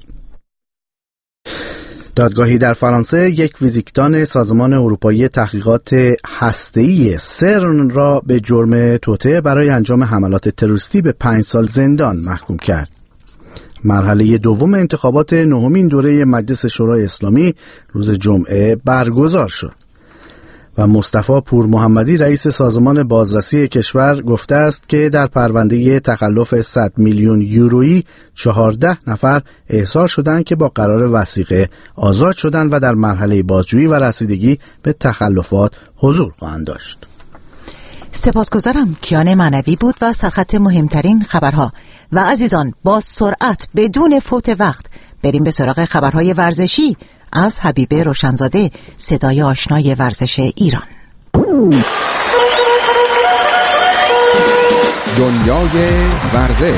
دادگاهی در فرانسه یک فیزیکدان سازمان اروپایی تحقیقات هسته‌ای سرن را به جرم توطئه برای انجام حملات تروریستی به پنج سال زندان محکوم کرد. مرحله دوم انتخابات نهمین دوره مجلس شورای اسلامی روز جمعه برگزار شد و مصطفی پور محمدی رئیس سازمان بازرسی کشور گفته است که در پرونده تخلف صد میلیون یورویی چهارده نفر احضار شدند که با قرار وثیقه آزاد شدند و در مرحله بازجویی و رسیدگی به تخلفات حضور خواهند داشت. سپاسگزارم. کیان معنوی بود و سرخط مهمترین خبرها. و عزیزان، با سرعت بدون فوت وقت بریم به سراغ خبرهای ورزشی از حبیبه روشنزاده، صدای آشنای ورزش ایران. دنیای ورزش.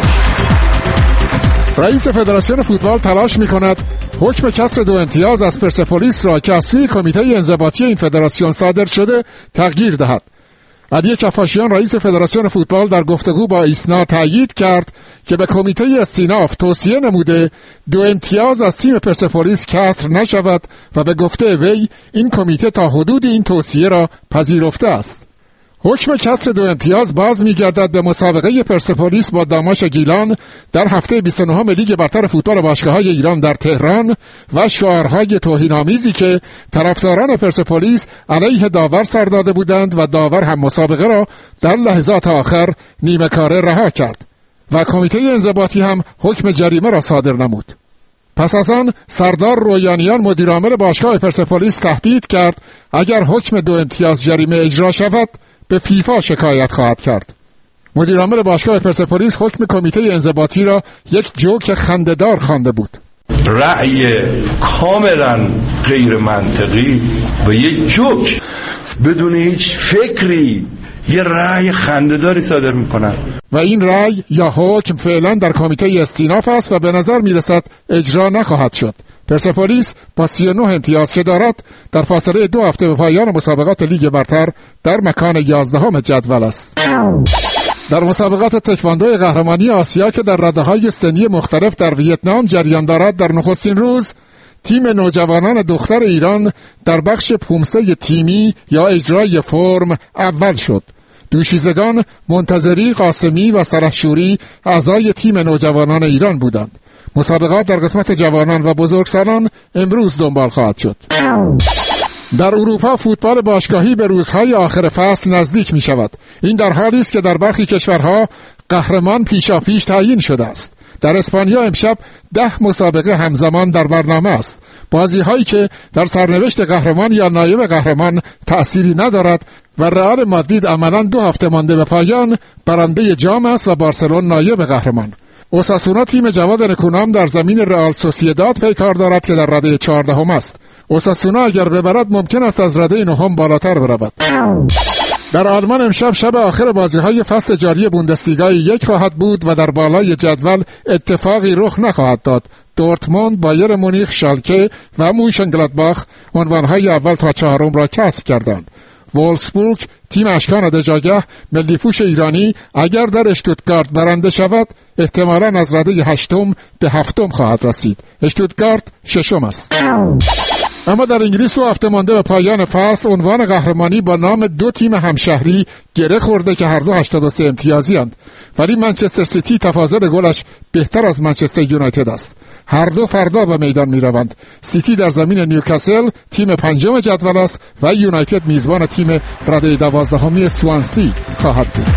رئیس فدراسیون فوتبال تلاش می‌کند حکم کسر دو امتیاز از پرسپولیس را که از سوی کمیته انضباطی این فدراسیون صادر شده تغییر دهد. علی کفاشیان رئیس فدراسیون فوتبال در گفتگو با ایسنا تأیید کرد که به کمیته استیناف توصیه نموده دو امتیاز از تیم پرسپولیس کسر نشود و به گفته وی این کمیته تا حدود این توصیه را پذیرفته است. حکم کسر دو امتیاز باز می‌گردد به مسابقه پرسپولیس با داماش گیلان در هفته بیست و نهم لیگ برتر فوتبال باشگاه‌های ایران در تهران و شعارهای توهین‌آمیزی که طرفداران پرسپولیس علیه داور سر داده بودند و داور هم مسابقه را در لحظات آخر نیمه کاره رها کرد و کمیته انضباطی هم حکم جریمه را صادر نمود. پس از آن سردار رویانیان مدیرعامل باشگاه پرسپولیس تهدید کرد اگر حکم دو امتیاز جریمه اجرا شود به فیفا شکایت خواهد کرد. مدیرعامل باشگاه پرسپولیس حکم کمیته انضباطی را یک جوک خنده‌دار خوانده بود. رأی کاملا غیر منطقی و یک جوک بدون هیچ فکری یه رأی خنده‌داری صادر میکنن و این رأی یا حکم فعلا در کمیته استیناف است و به نظر میرسد اجرا نخواهد شد. پرسپولیس با سی و نه امتیاز که دارد در فاصله دو هفته به پایان مسابقات لیگ برتر در مکان یازدهم جدول است. در مسابقات تکواندو قهرمانی آسیا که در رده‌های سنی مختلف در ویتنام جریان دارد، در نخستین روز تیم نوجوانان دختر ایران در بخش پومسه تیمی یا اجرای فرم اول شد. دوشیزگان منتظری، قاسمی و سرحشوری اعضای تیم نوجوانان ایران بودند. مسابقات در قسمت جوانان و بزرگسالان امروز دنبال خواهد شد. در اروپا فوتبال باشگاهی به روزهای آخر فصل نزدیک می شود. این در حالی است که در برخی کشورها قهرمان پیشاپیش تعیین شده است. در اسپانیا امشب ده مسابقه همزمان در برنامه است. بازی هایی که در سرنوشت قهرمان یا نایب قهرمان تأثیری ندارد و رئال مادرید عملاً دو هفته مانده به پایان برنده جام است و بارسلون نایب قهرمان. اوساسونا تیم جواد نکونام در زمین رئال سوسییداد پیکار دارد که در رده چهاردهم است. اوساسونا اگر ببرد ممکن است از رده نهم بالاتر برود. در آلمان امشب شب آخر بازی‌های فصل جاری بوندسلیگا یک خواهد بود و در بالای جدول اتفاقی رخ نخواهد داد. دورتموند، بایر مونیخ، شالکه و مونشنگلادباخ عنوان‌های اول تا چهارم را کسب کردند. وولفسبورگ تیم اشکان دژاگه ملی‌پوش ایرانی اگر در اشتوتگارت برنده شود احتمالاً از رده هشتم به هفتم خواهد رسید. اشتوتگارت ششم است. اما در انگلیس دو هفته مانده به پایان فصل عنوان قهرمانی با نام دو تیم همشهری گره خورده که هر دو هشتاد و سه امتیازی اند، ولی منچستر سیتی تفاضل گلش بهتر از منچستر یونایتد است. هر دو فردا به میدان می روند. سیتی در زمین نیوکاسل تیم پنجم جدول است و یونایتد میزبان تیم رده دوازدهمی سوانسی خواهد بود.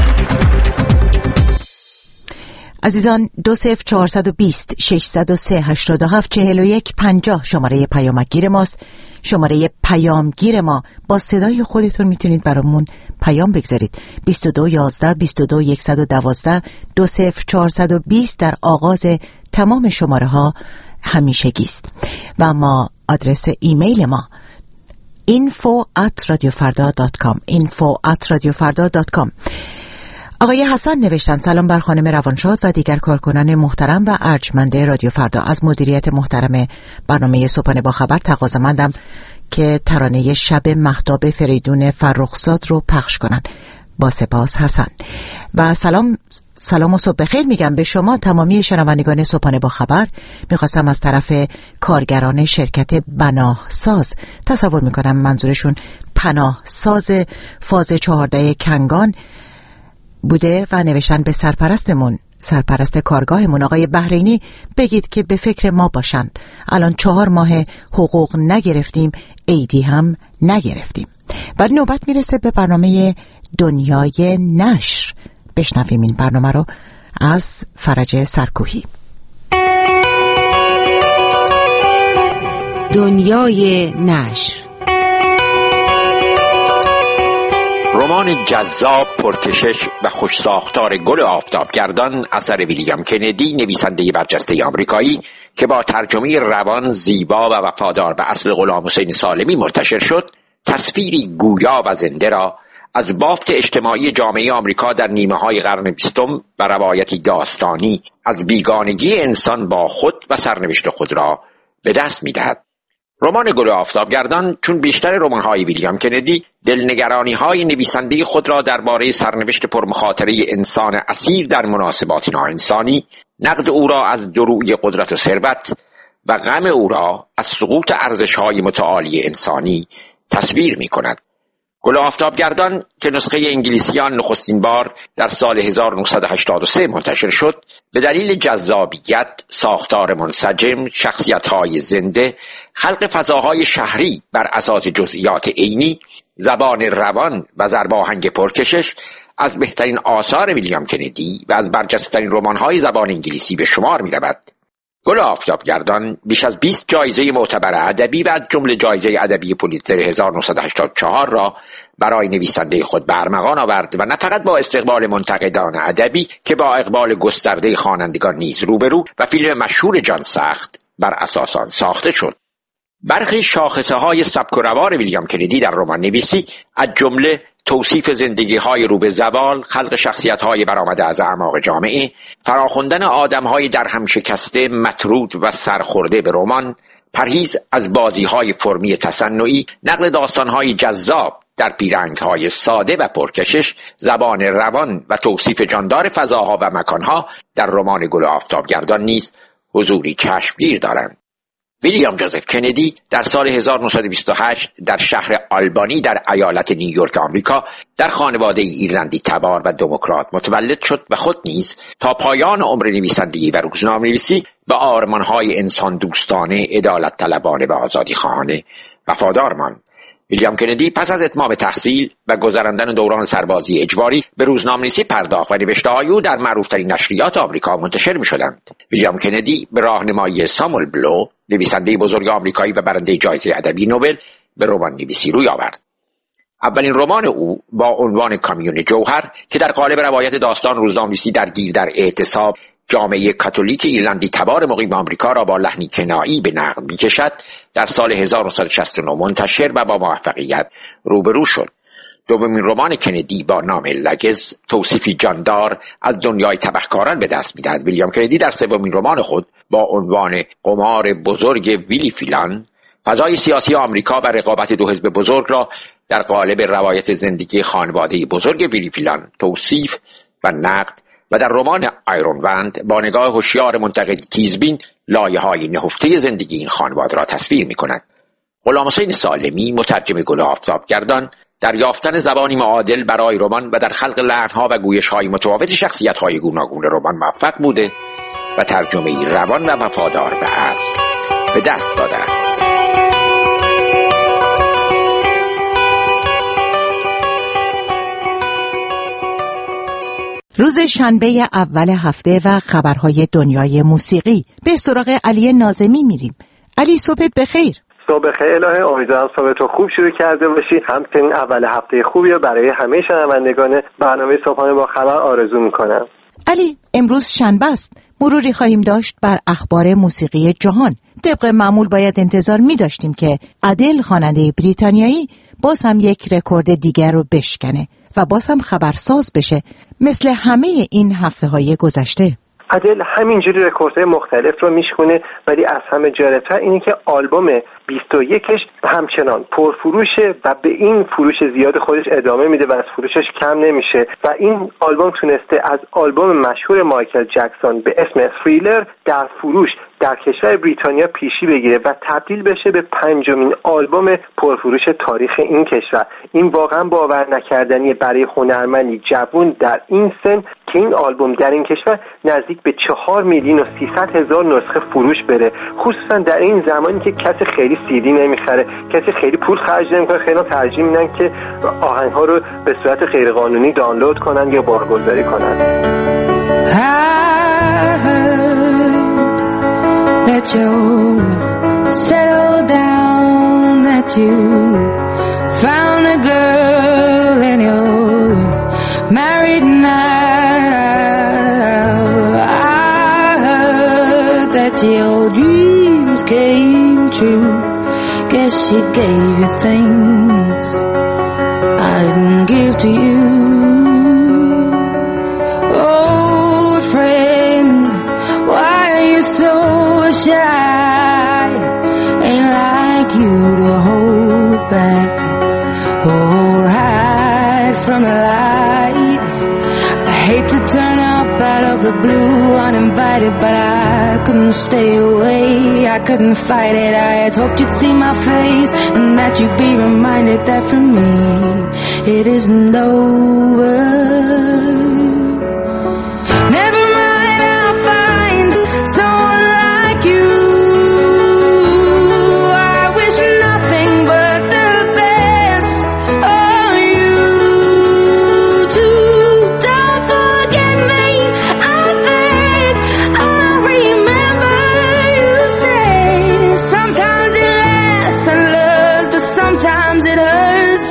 عزیزان دو صفر چهارصد و بیست ششصد و سه هشتاد و هفت چهل و یک پنجاه شماره پیامگیر ماست. شماره پیامگیر ما با صدای خودتون میتونید برامون پیام بگذارید. بیست و دو یازده بیست و دو صد و دوازده دو صفر چهارصد و بیست در آغاز تمام شماره ها همیشگی است و ما آدرس ایمیل ما info at radiofarda dot com info at radiofarda dot com. آقای حسن نوشتن سلام بر خانم روانشاد و دیگر کارکنان محترم و ارجمند رادیو فردا. از مدیریت محترم برنامه صبحانه با خبر تقاضامندم که ترانه شب مهتاب فریدون فرخزاد رو پخش کنن. با سپاس حسن. و سلام سلام و صبح بخیر میگم به شما تمامی شنوندگان صبحانه با خبر. میخواستم از طرف کارگران شرکت بناهساز، تصور میکنم منظورشون پناهساز فاز چهارده کنگان بوده و نوشتن به سرپرستمون سرپرست کارگاهمون آقای بحرینی بگید که به فکر ما باشند. الان چهار ماه حقوق نگرفتیم، عیدی هم نگرفتیم. و نوبت میرسه به برنامه دنیای نشر. بشنویم این برنامه رو از فرج سرکوهی. دنیای نشر، رمان جذاب، پرکشش و خوش ساختار گل آفتابگردان اثر ویلیام کندی، نویسنده برجسته آمریکایی که با ترجمه روان، زیبا و وفادار به اصل غلام حسین سالمی منتشر شد، تصویری گویا و زنده را از بافت اجتماعی جامعه آمریکا در نیمه‌های قرن بیستم و روایتی داستانی از بیگانگی انسان با خود و سرنوشت خود را به دست می‌دهد. رمان گل آفتابگردان چون بیشتر رمان‌های ویلیام کندی دلنگرانی‌های نویسنده خود را درباره سرنوشت پرمخاطره انسان اسیر در مناسبات ناانسانی، نقد او را از دروی قدرت و ثروت و غم او را از سقوط ارزش‌های متعالی انسانی تصویر می‌کند. گل آفتابگردان که نسخه انگلیسی آن نخستین بار در سال هزار و نهصد و هشتاد و سه منتشر شد، به دلیل جذابیت، ساختار منسجم، شخصیت‌های زنده، خلق فضاهای شهری بر اساس جزئیات عینی، زبان روان و ضرباهنگ پرکشش از بهترین آثار ویلیام کندی و از برجسته‌ترین رمان‌های زبان انگلیسی به شمار می‌رود. گل آفتابگردان بیش از بیست جایزه معتبر ادبی و از جمله جایزه ادبی پولیتزر هزار و نهصد و هشتاد و چهار را برای نویسنده خود به ارمغان آورد و نه فقط با استقبال منتقدان ادبی که با اقبال گسترده خوانندگان نیز روبرو و فیلم مشهور جان سخت بر اساس آن ساخته شد. برخی شاخصه های سبک و روان ویلیام کندی در رمان نویسی از جمله توصیف زندگی های رو به زوال، خلق شخصیت های برآمده از اعماق جامعه، فراخواندن آدم های در هم شکسته، مطرود و سرخورده به رمان، پرهیز از بازی های فرمی تصنعی، نقل داستان های جذاب در پیرنگ های ساده و پرکشش، زبان روان و توصیف جاندار فضاها و مکانها در رمان گل آفتابگردان نیز حضوری چشمگیر دارند. ویلیام جوزف کندی در سال هزار و نهصد و بیست و هشت در شهر آلبانی در ایالت نیویورک آمریکا در خانواده ایرلندی تبار و دموکرات متولد شد و خود نیز تا پایان عمر نویسندگی و روزنامه‌نویسی به آرمان‌های انسان دوستانه، عدالت طلبانه و آزادی خواهانه وفادار ماند. ویلیام کندی پس از اتمام تحصیل و گذراندن دوران سربازی اجباری به روزنامه‌نویسی پرداخت و نوشته‌های او در معروف‌ترین نشریات آمریکا منتشر می‌شدند. ویلیام کندی به راهنمایی ساموئل بلو، نویسنده بزرگ آمریکایی و برنده جایزه ادبی نوبل، به رمان نویسی روی آورد. اولین رمان او با عنوان کامیون جوهر که در قالب روایت داستان روزنامه‌نویسی درگیر در اعتصاب جامعه کاتولیک ایرلندی تبار مقیم آمریکا را با لحنی کنایی به نقد می‌کشد، در سال هزار و نهصد و شصت و نه منتشر و با موفقیت روبرو شد. دومین رمان کندی با نام لگز توصیفی جاندار از دنیای تبهکاران به دست می‌دهد. ویلیام کندی در سومین رمان خود با عنوان قمار بزرگ ویلی فیلان فضای سیاسی آمریکا و رقابت دو حزب بزرگ را در قالب روایت زندگی خانواده بزرگ ویلی فیلان توصیف و نقد و در رمان آیرون وند با نگاه هوشیار منتقد تیزبین لایه‌های نهفته زندگی این خانواده را تصویر می‌کند. غلام حسین سالمی، مترجم گل آفتابگردان، در یافتن زبانی معادل برای رمان و در خلق لحن‌ها و گویش‌های متفاوت شخصیت‌های گوناگون رمان موفق بوده و ترجمه‌ای روان و وفادار به اصل به دست داده است. روز شنبه اول هفته و خبرهای دنیای موسیقی. به سراغ علی ناظمی میریم. علی، صبحت بخیر. صبح خیر الهه، امیدوارم صبح تو خوب شروع کرده باشی. همچنین اول هفته خوبی رو برای همه شنوندگان برنامه صبحانه با خبر آرزو میکنم. علی، امروز شنبه است. مروری خواهیم داشت بر اخبار موسیقی جهان. طبق معمول باید انتظار می داشتیم که ادل، خواننده بریتانیایی، باز هم یک رکورد دیگر رو بشکنه و باز هم خبرساز بشه مثل همه این هفته های گذشته. ادل همینجوری رکوردهای مختلف رو میشکنه، ولی از همه جالبتر اینه که آلبوم بیست و یکش همچنان پرفروشه و به این فروش زیاد خودش ادامه میده و از فروشش کم نمیشه و این آلبوم تونسته از آلبوم مشهور مایکل جکسون به اسم تھریلر در فروش در کشور بریتانیا پیشی بگیره و تبدیل بشه به پنجمین آلبوم پرفروش تاریخ این کشور. این واقعا باور نکردنیه برای هنرمندی جوان در این سن که این آلبوم در این کشور نزدیک به چهار میلیون و سیصد هزار نسخه فروش بره، خصوصا در این زمانی که کسی خیلی سیدی نمیخره، کسی خیلی پول خرج نمیکنه، خیلی ترجیح میدن که آهنگ‌ها رو به صورت غیرقانونی دانلود کنن یا بارگذاری کنن. That you settle down, that you found a girl and you're married now. I heard that your dreams came true. Guess she gave you things I didn't give to you. Old friend, why are you so shy? Ain't like you to hold back or hide from the light. I hate to turn up out of the blue uninvited, but I couldn't stay away. I couldn't fight it. I had hoped you'd see my face and that you'd be reminded that for me it isn't over. Never mind, I'll find someone like you. I wish nothing but the best of you too. Don't forget me, I beg. I remember you say sometimes it lasts and loves, but sometimes it hurts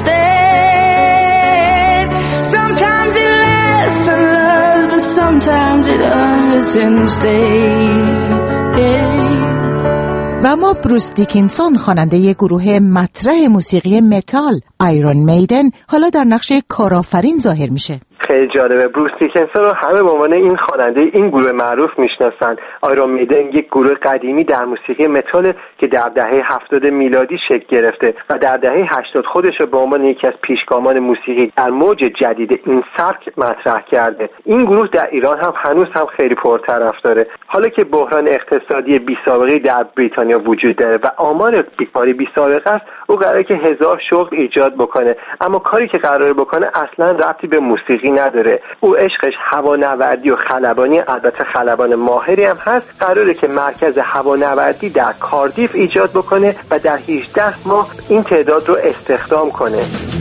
instead. Sometimes it lasts and loves, but sometimes it hurts instead. و ما بروس دیکینسون خواننده گروه مطرح موسیقی متال آیرون میدن حالا در نقش کارآفرین ظاهر میشه. خیلی جالبه. بروس دیکنسون رو همه به عنوان این خواننده این گروه معروف میشناسن. آیرون میدن یک گروه قدیمی در موسیقی متال که در دهه هفتاد میلادی شکل گرفته و در دهه هشتاد خودش رو به عنوان یکی از پیشگامان موسیقی در موج جدید این سبک مطرح کرده. این گروه در ایران هم هنوز هم خیلی پرطرفداره. حالا که بحران اقتصادی بی‌سابقه‌ای در بریتانیا وجود داره و آمار بیکاری بی‌سابقه است، او قراره که هزار شغل ایجاد بکنه، اما کاری که قراره بکنه اصلا ربطی به موسیقی نداره. او عشقش هوانوردی و خلبانی، البته خلبان ماهری هم هست. قراره که مرکز هوانوردی در کاردیف ایجاد بکنه و در هجده ماه این تعداد رو استخدام کنه.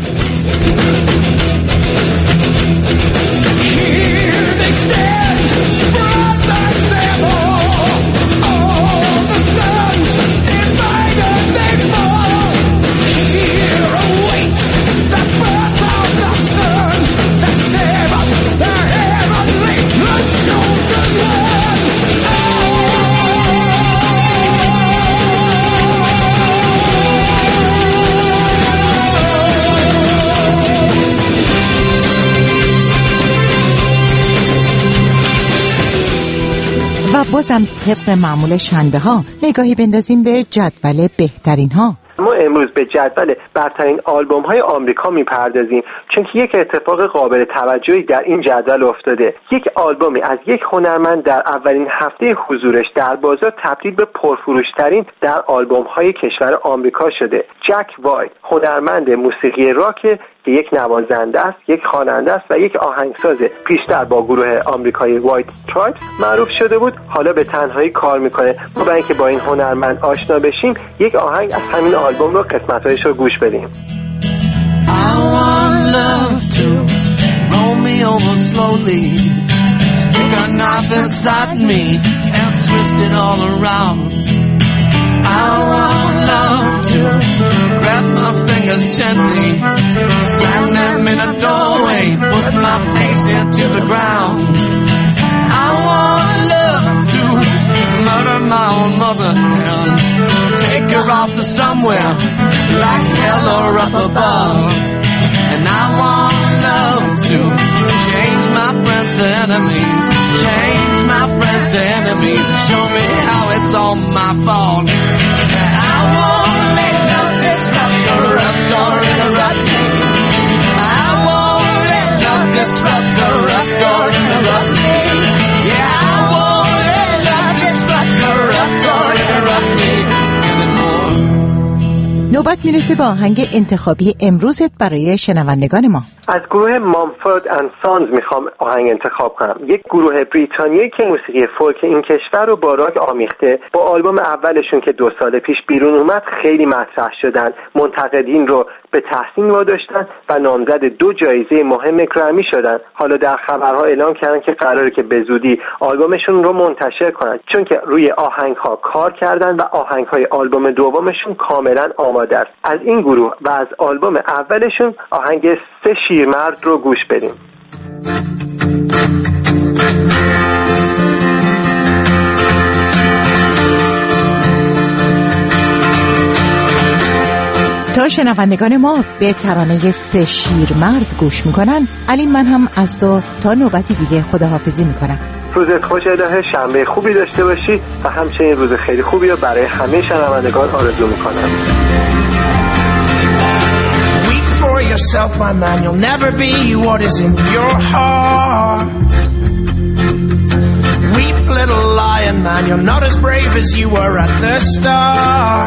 و بازم طبق معمول شنبه ها نگاهی بندازیم به جدول بهترین ها. ما امروز به جدول برترین آلبوم های آمریکا میپردازیم، چون که یک اتفاق قابل توجهی در این جدول افتاده. یک آلبومی از یک هنرمند در اولین هفته حضورش در بازار تبدیل به پرفروشترین در آلبوم های کشور آمریکا شده. جک وایت هنرمند موسیقی راک که یک نوازنده است، یک خواننده است و یک آهنگساز. پیشتر با گروه آمریکایی وایت ترایبز معروف شده بود، حالا به تنهایی کار میکنه. ما برای اینکه با این هنرمند آشنا بشیم یک آهنگ از همین آلبوم رو قسمت‌هایش رو گوش بدیم. I want love to roll me over slowly, stick a knife inside me and twist it all around. I want love to grab my fingers gently, slam them in a doorway, put my face into the ground. I want love to murder my own mother and take her off to somewhere like hell or up above. And I want love to change my friends to enemies, change my friends to enemies, show me how it's all my fault. I won't let love disrupt, corrupt or interrupt me. I won't let love disrupt, corrupt or interrupt me. Yeah, I won't let love disrupt, corrupt or interrupt me anymore. نوبت میرسه با آهنگ انتخابی امروزت برای شنوندگان ما. از گروه مامفورد اند سانز میخوام آهنگ انتخاب کنم. یک گروه بریتانیایی که موسیقی فولک این کشور رو با راک آمیخته. با آلبوم اولشون که دو سال پیش بیرون اومد خیلی مطرح شدن، منتقدین رو به تحسین واداشتن و نامزد دو جایزه مهم گرمی شدن. حالا در خبرها اعلام کردن که قراره که به زودی آلبومشون رو منتشر کنن، چون که روی آهنگ‌ها کار کردن و آهنگ‌های آلبوم دومشون کاملا آماده است. از این گروه و از آلبوم اولشون آهنگ سه شیرمرد رو گوش بدیم. تا شنوندگان ما به ترانه سه شیرمرد گوش میکنن، علی من هم از تو تا نوبتی دیگه خداحافظی میکنم. روزت خوش الهه، شنبه خوبی داشته باشی و همچنین روز خیلی خوبی رو برای همه شنوندگان آرزو میکنم. For yourself, my man, you'll never be what is in your heart. Weep, little lion man, you're not as brave as you were at the start.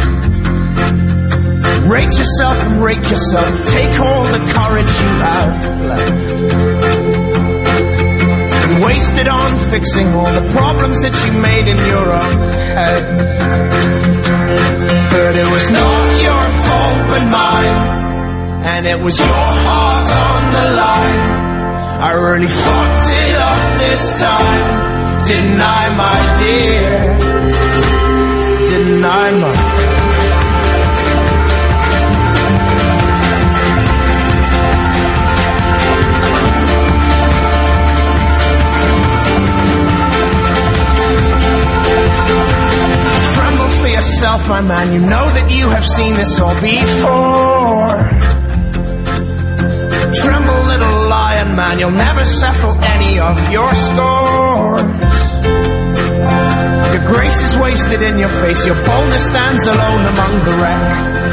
Rate yourself and rake yourself, take all the courage you have left and waste it on fixing all the problems that you made in your own head. But it was not your fault but mine, and it was your heart on the line. I really fucked it up this time, didn't I, my dear? Didn't I, my Tremble for your life, my man, you know that you have seen this all before. Tremble, little lion man, you'll never settle any of your scores. Your grace is wasted in your face, your boldness stands alone among the wreck.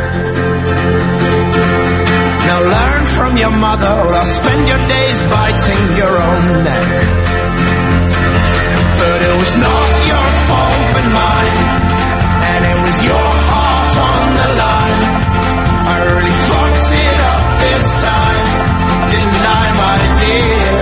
Now learn from your mother, or I'll spend your days biting your own neck. But it was not your fault but mine, and it was your heart on the line. I really fucked it up this time, didn't I, my dear?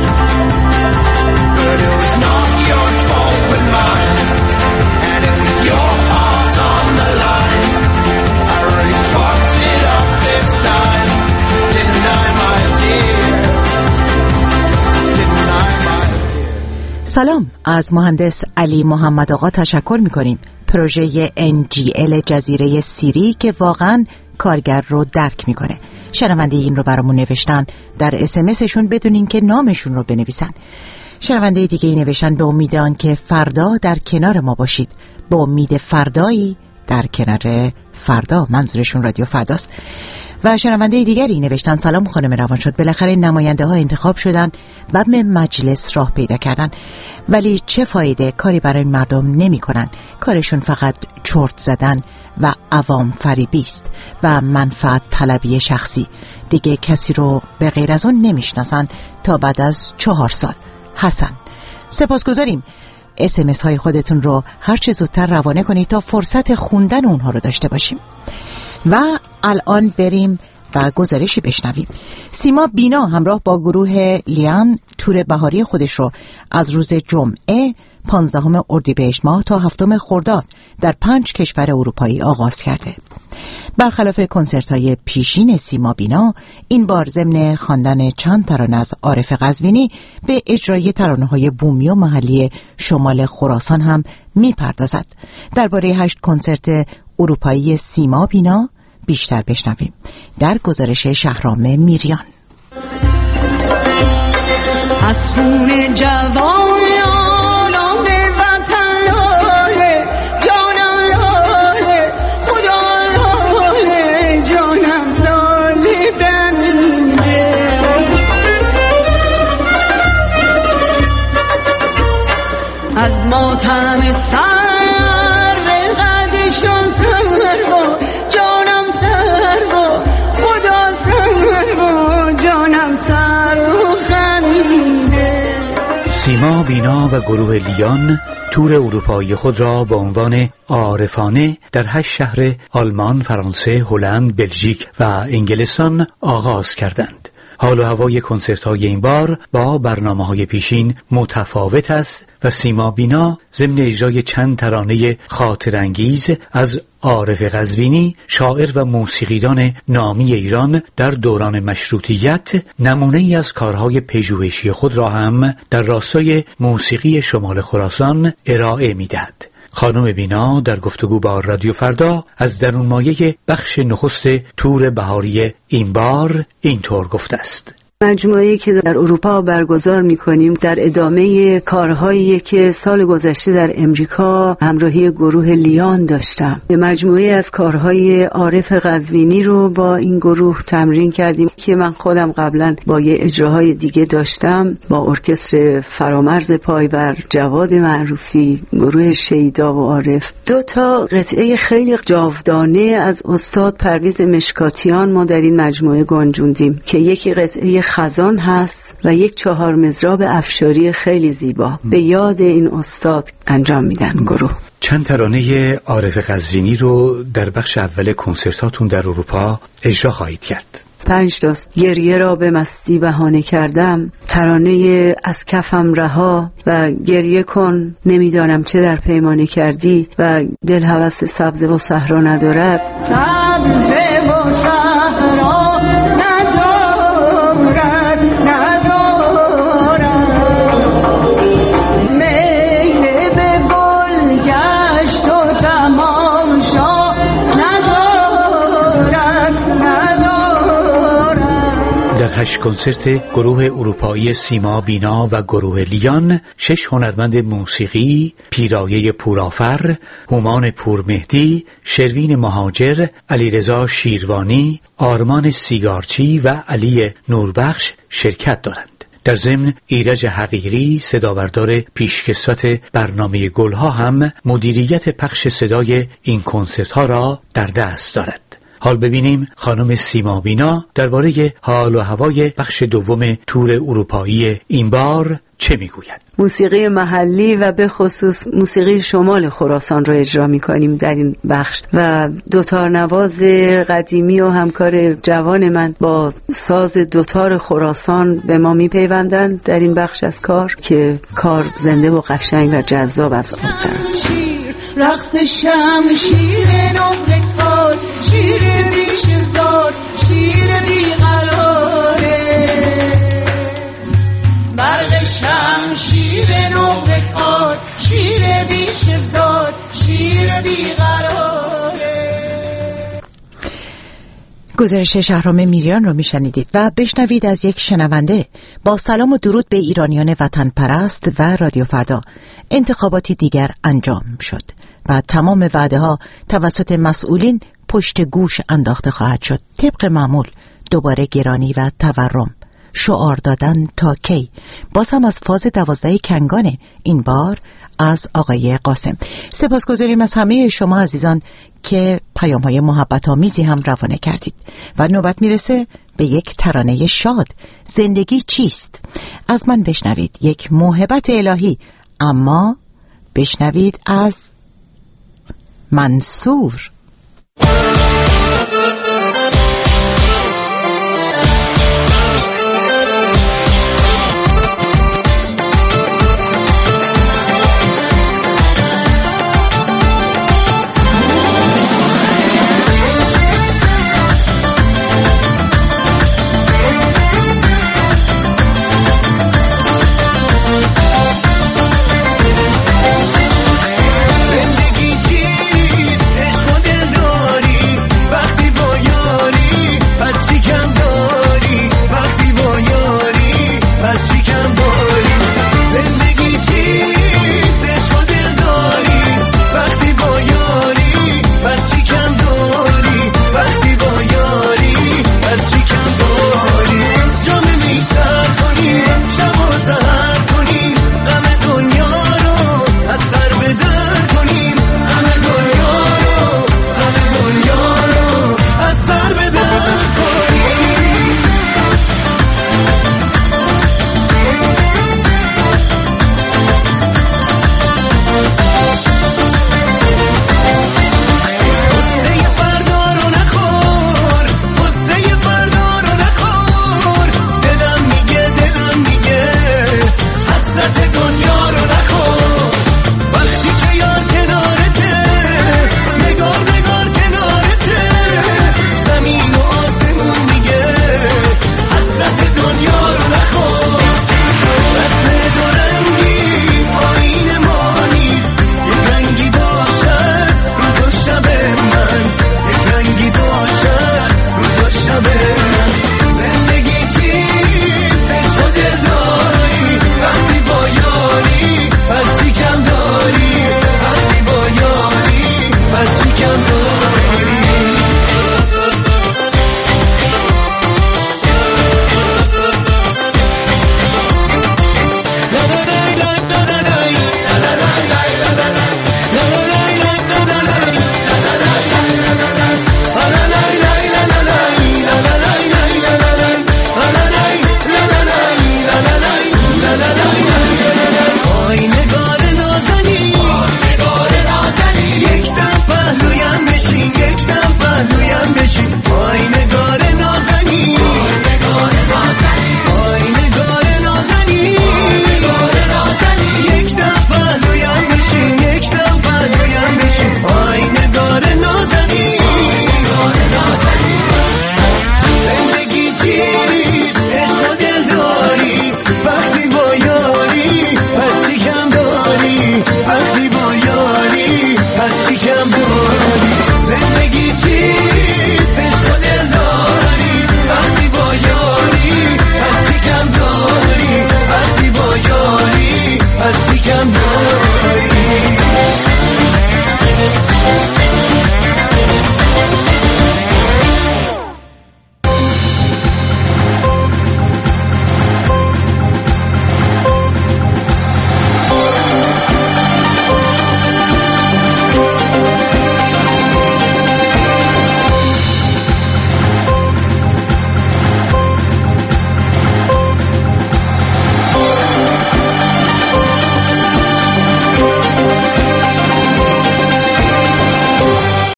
But it was not your fault but mine, and it was your heart on the line. I really fucked it up this time, didn't I, my dear? Didn't I, my dear? سلام، از مهندس علی محمد آقا تشکر می‌کنیم. پروژه ان جی ال جزیره سیری که واقعاً کارگر رو درک میکنه. شنونده این رو برامون نوشتن، در اس ام اسشون بدونین که نامشون رو بنویسن. شنونده دیگه ای نوشتن به امید آن که فردا در کنار ما باشید، به امید فردایی در کنار فردا، منظورشون رادیو فرداست. و شنونده دیگری نوشتن سلام خانم روانشاد، بالاخره نماینده ها انتخاب شدن و به مجلس راه پیدا کردن، ولی چه فایده؟ کاری برای مردم نمی کنن. کارشون فقط چرت زدن و عوام فریبی است و منفعت طلبی شخصی. دیگه کسی رو به غیر از اون نمیشناسن تا بعد از چهار سال. حسن. سپاسگزاریم. اس ام اس های خودتون رو هر چه زودتر روانه کنید تا فرصت خوندن اونها رو داشته باشیم. و الان بریم و گزارشی بشنویم. سیما بینا همراه با گروه لیان تور بهاری خودش رو از روز جمعه پانزدهم اردیبهشت ماه تا هفتم خرداد در پنج کشور اروپایی آغاز کرده. برخلاف کنسرت‌های پیشین سیما بینا، این بار ضمن خواندن چند ترانه از عارف قزوینی به اجرای ترانه‌های بومی و محلی شمال خراسان هم می‌پردازد. درباره هشت کنسرت اروپایی سیما بینا بیشتر بشنویم در گزارش شهرام میریان. از خون جوان از ماتم سر به قدشان سر با جانم سر با خدا سر با جانم سر و خمیده. سیما بینا و گروه لیان تور اروپایی خود را با عنوان عارفانه در هشت شهر آلمان، فرانسه، هلند، بلژیک و انگلستان آغاز کردند. حال و هوای کنسرت‌های این بار با برنامه‌های پیشین متفاوت است و سیما بینا ضمن اجرای چند ترانه خاطرانگیز از عارف قزوینی، شاعر و موسیقیدان نامی ایران در دوران مشروطیت، نمونه‌ای از کارهای پژوهشی خود را هم در راستای موسیقی شمال خراسان ارائه می‌دهد. خانم بینا در گفتگو با رادیو فردا از درون مایه بخش نخست تور بهاری این بار اینطور گفته است: مجموعه‌ای که در اروپا برگزار می‌کنیم در ادامه کارهایی که سال گذشته در امریکا همراهی گروه لیان داشتم. مجموعه از کارهای عارف قزوینی رو با این گروه تمرین کردیم که من خودم قبلا با یه اجراهای دیگه داشتم با ارکستر فرامرز پایور، جواد معروفی، گروه شیدا و عارف. دو تا قطعه خیلی جاودانه از استاد پرویز مشکاتیان ما در این مجموعه گنجوندیم که یکی قطعه خزان هست و یک چهار مزراب افشاری خیلی زیبا به یاد این استاد انجام میدن گروه. چند ترانه عارف قزوینی رو در بخش اول کنسرتاتون در اروپا اجرا خواهید کرد. پنج تاست: گریه را به مستی بهانه کردم، ترانه از کفم رها و گریه کن، نمیدانم چه در پیمانه کردی و دل هوس سبز و صحرا ندارد. سبز و صحرا هشت کنسرت گروه اروپایی سیما بینا و گروه لیان، شش هنرمند موسیقی، پیرایه پورآفر، هومان پورمهدی، شروین مهاجر، علیرضا شیروانی، آرمان سیگارچی و علی نوربخش شرکت دارند. در ضمن ایرج حقیقی، صداوردار پیشکسوت برنامه گلها، هم مدیریت پخش صدای این کنسرت ها را در دست دارد. حال ببینیم خانم سیما بینا درباره حال و هوای بخش دوم تور اروپایی این بار چه میگوید؟ موسیقی محلی و به خصوص موسیقی شمال خراسان را اجرا می‌کنیم در این بخش و دوتار نواز قدیمی و همکار جوان من با ساز دوتار خراسان به ما میپیوندند در این بخش از کار که کار زنده و قشنگ و جذاب از آن دارد. رقص شمشیر نقل کار، شیر بیش زار، شیر بیقراره، برق شمشیر نقل کار، شیر بیش زار، شیر بیقراره. گزارش شهرام میریان رو میشنیدید و بشنوید از یک شنونده. با سلام و درود به ایرانیان وطن پرست و رادیو فردا. انتخاباتی دیگر انجام شد و تمام وعده ها توسط مسئولین پشت گوش انداخته خواهد شد. طبق معمول دوباره گرانی و تورم، شعار دادن تا کی. باز هم از فاز دوازده کنگانه، این بار از آقای قاسم. سپاسگزاریم از همه شما عزیزان که پیام های محبت آمیزی هم روانه کردید و نوبت میرسه به یک ترانه شاد. زندگی چیست؟ از من بشنوید، یک موهبت الهی، اما بشنوید از منصور.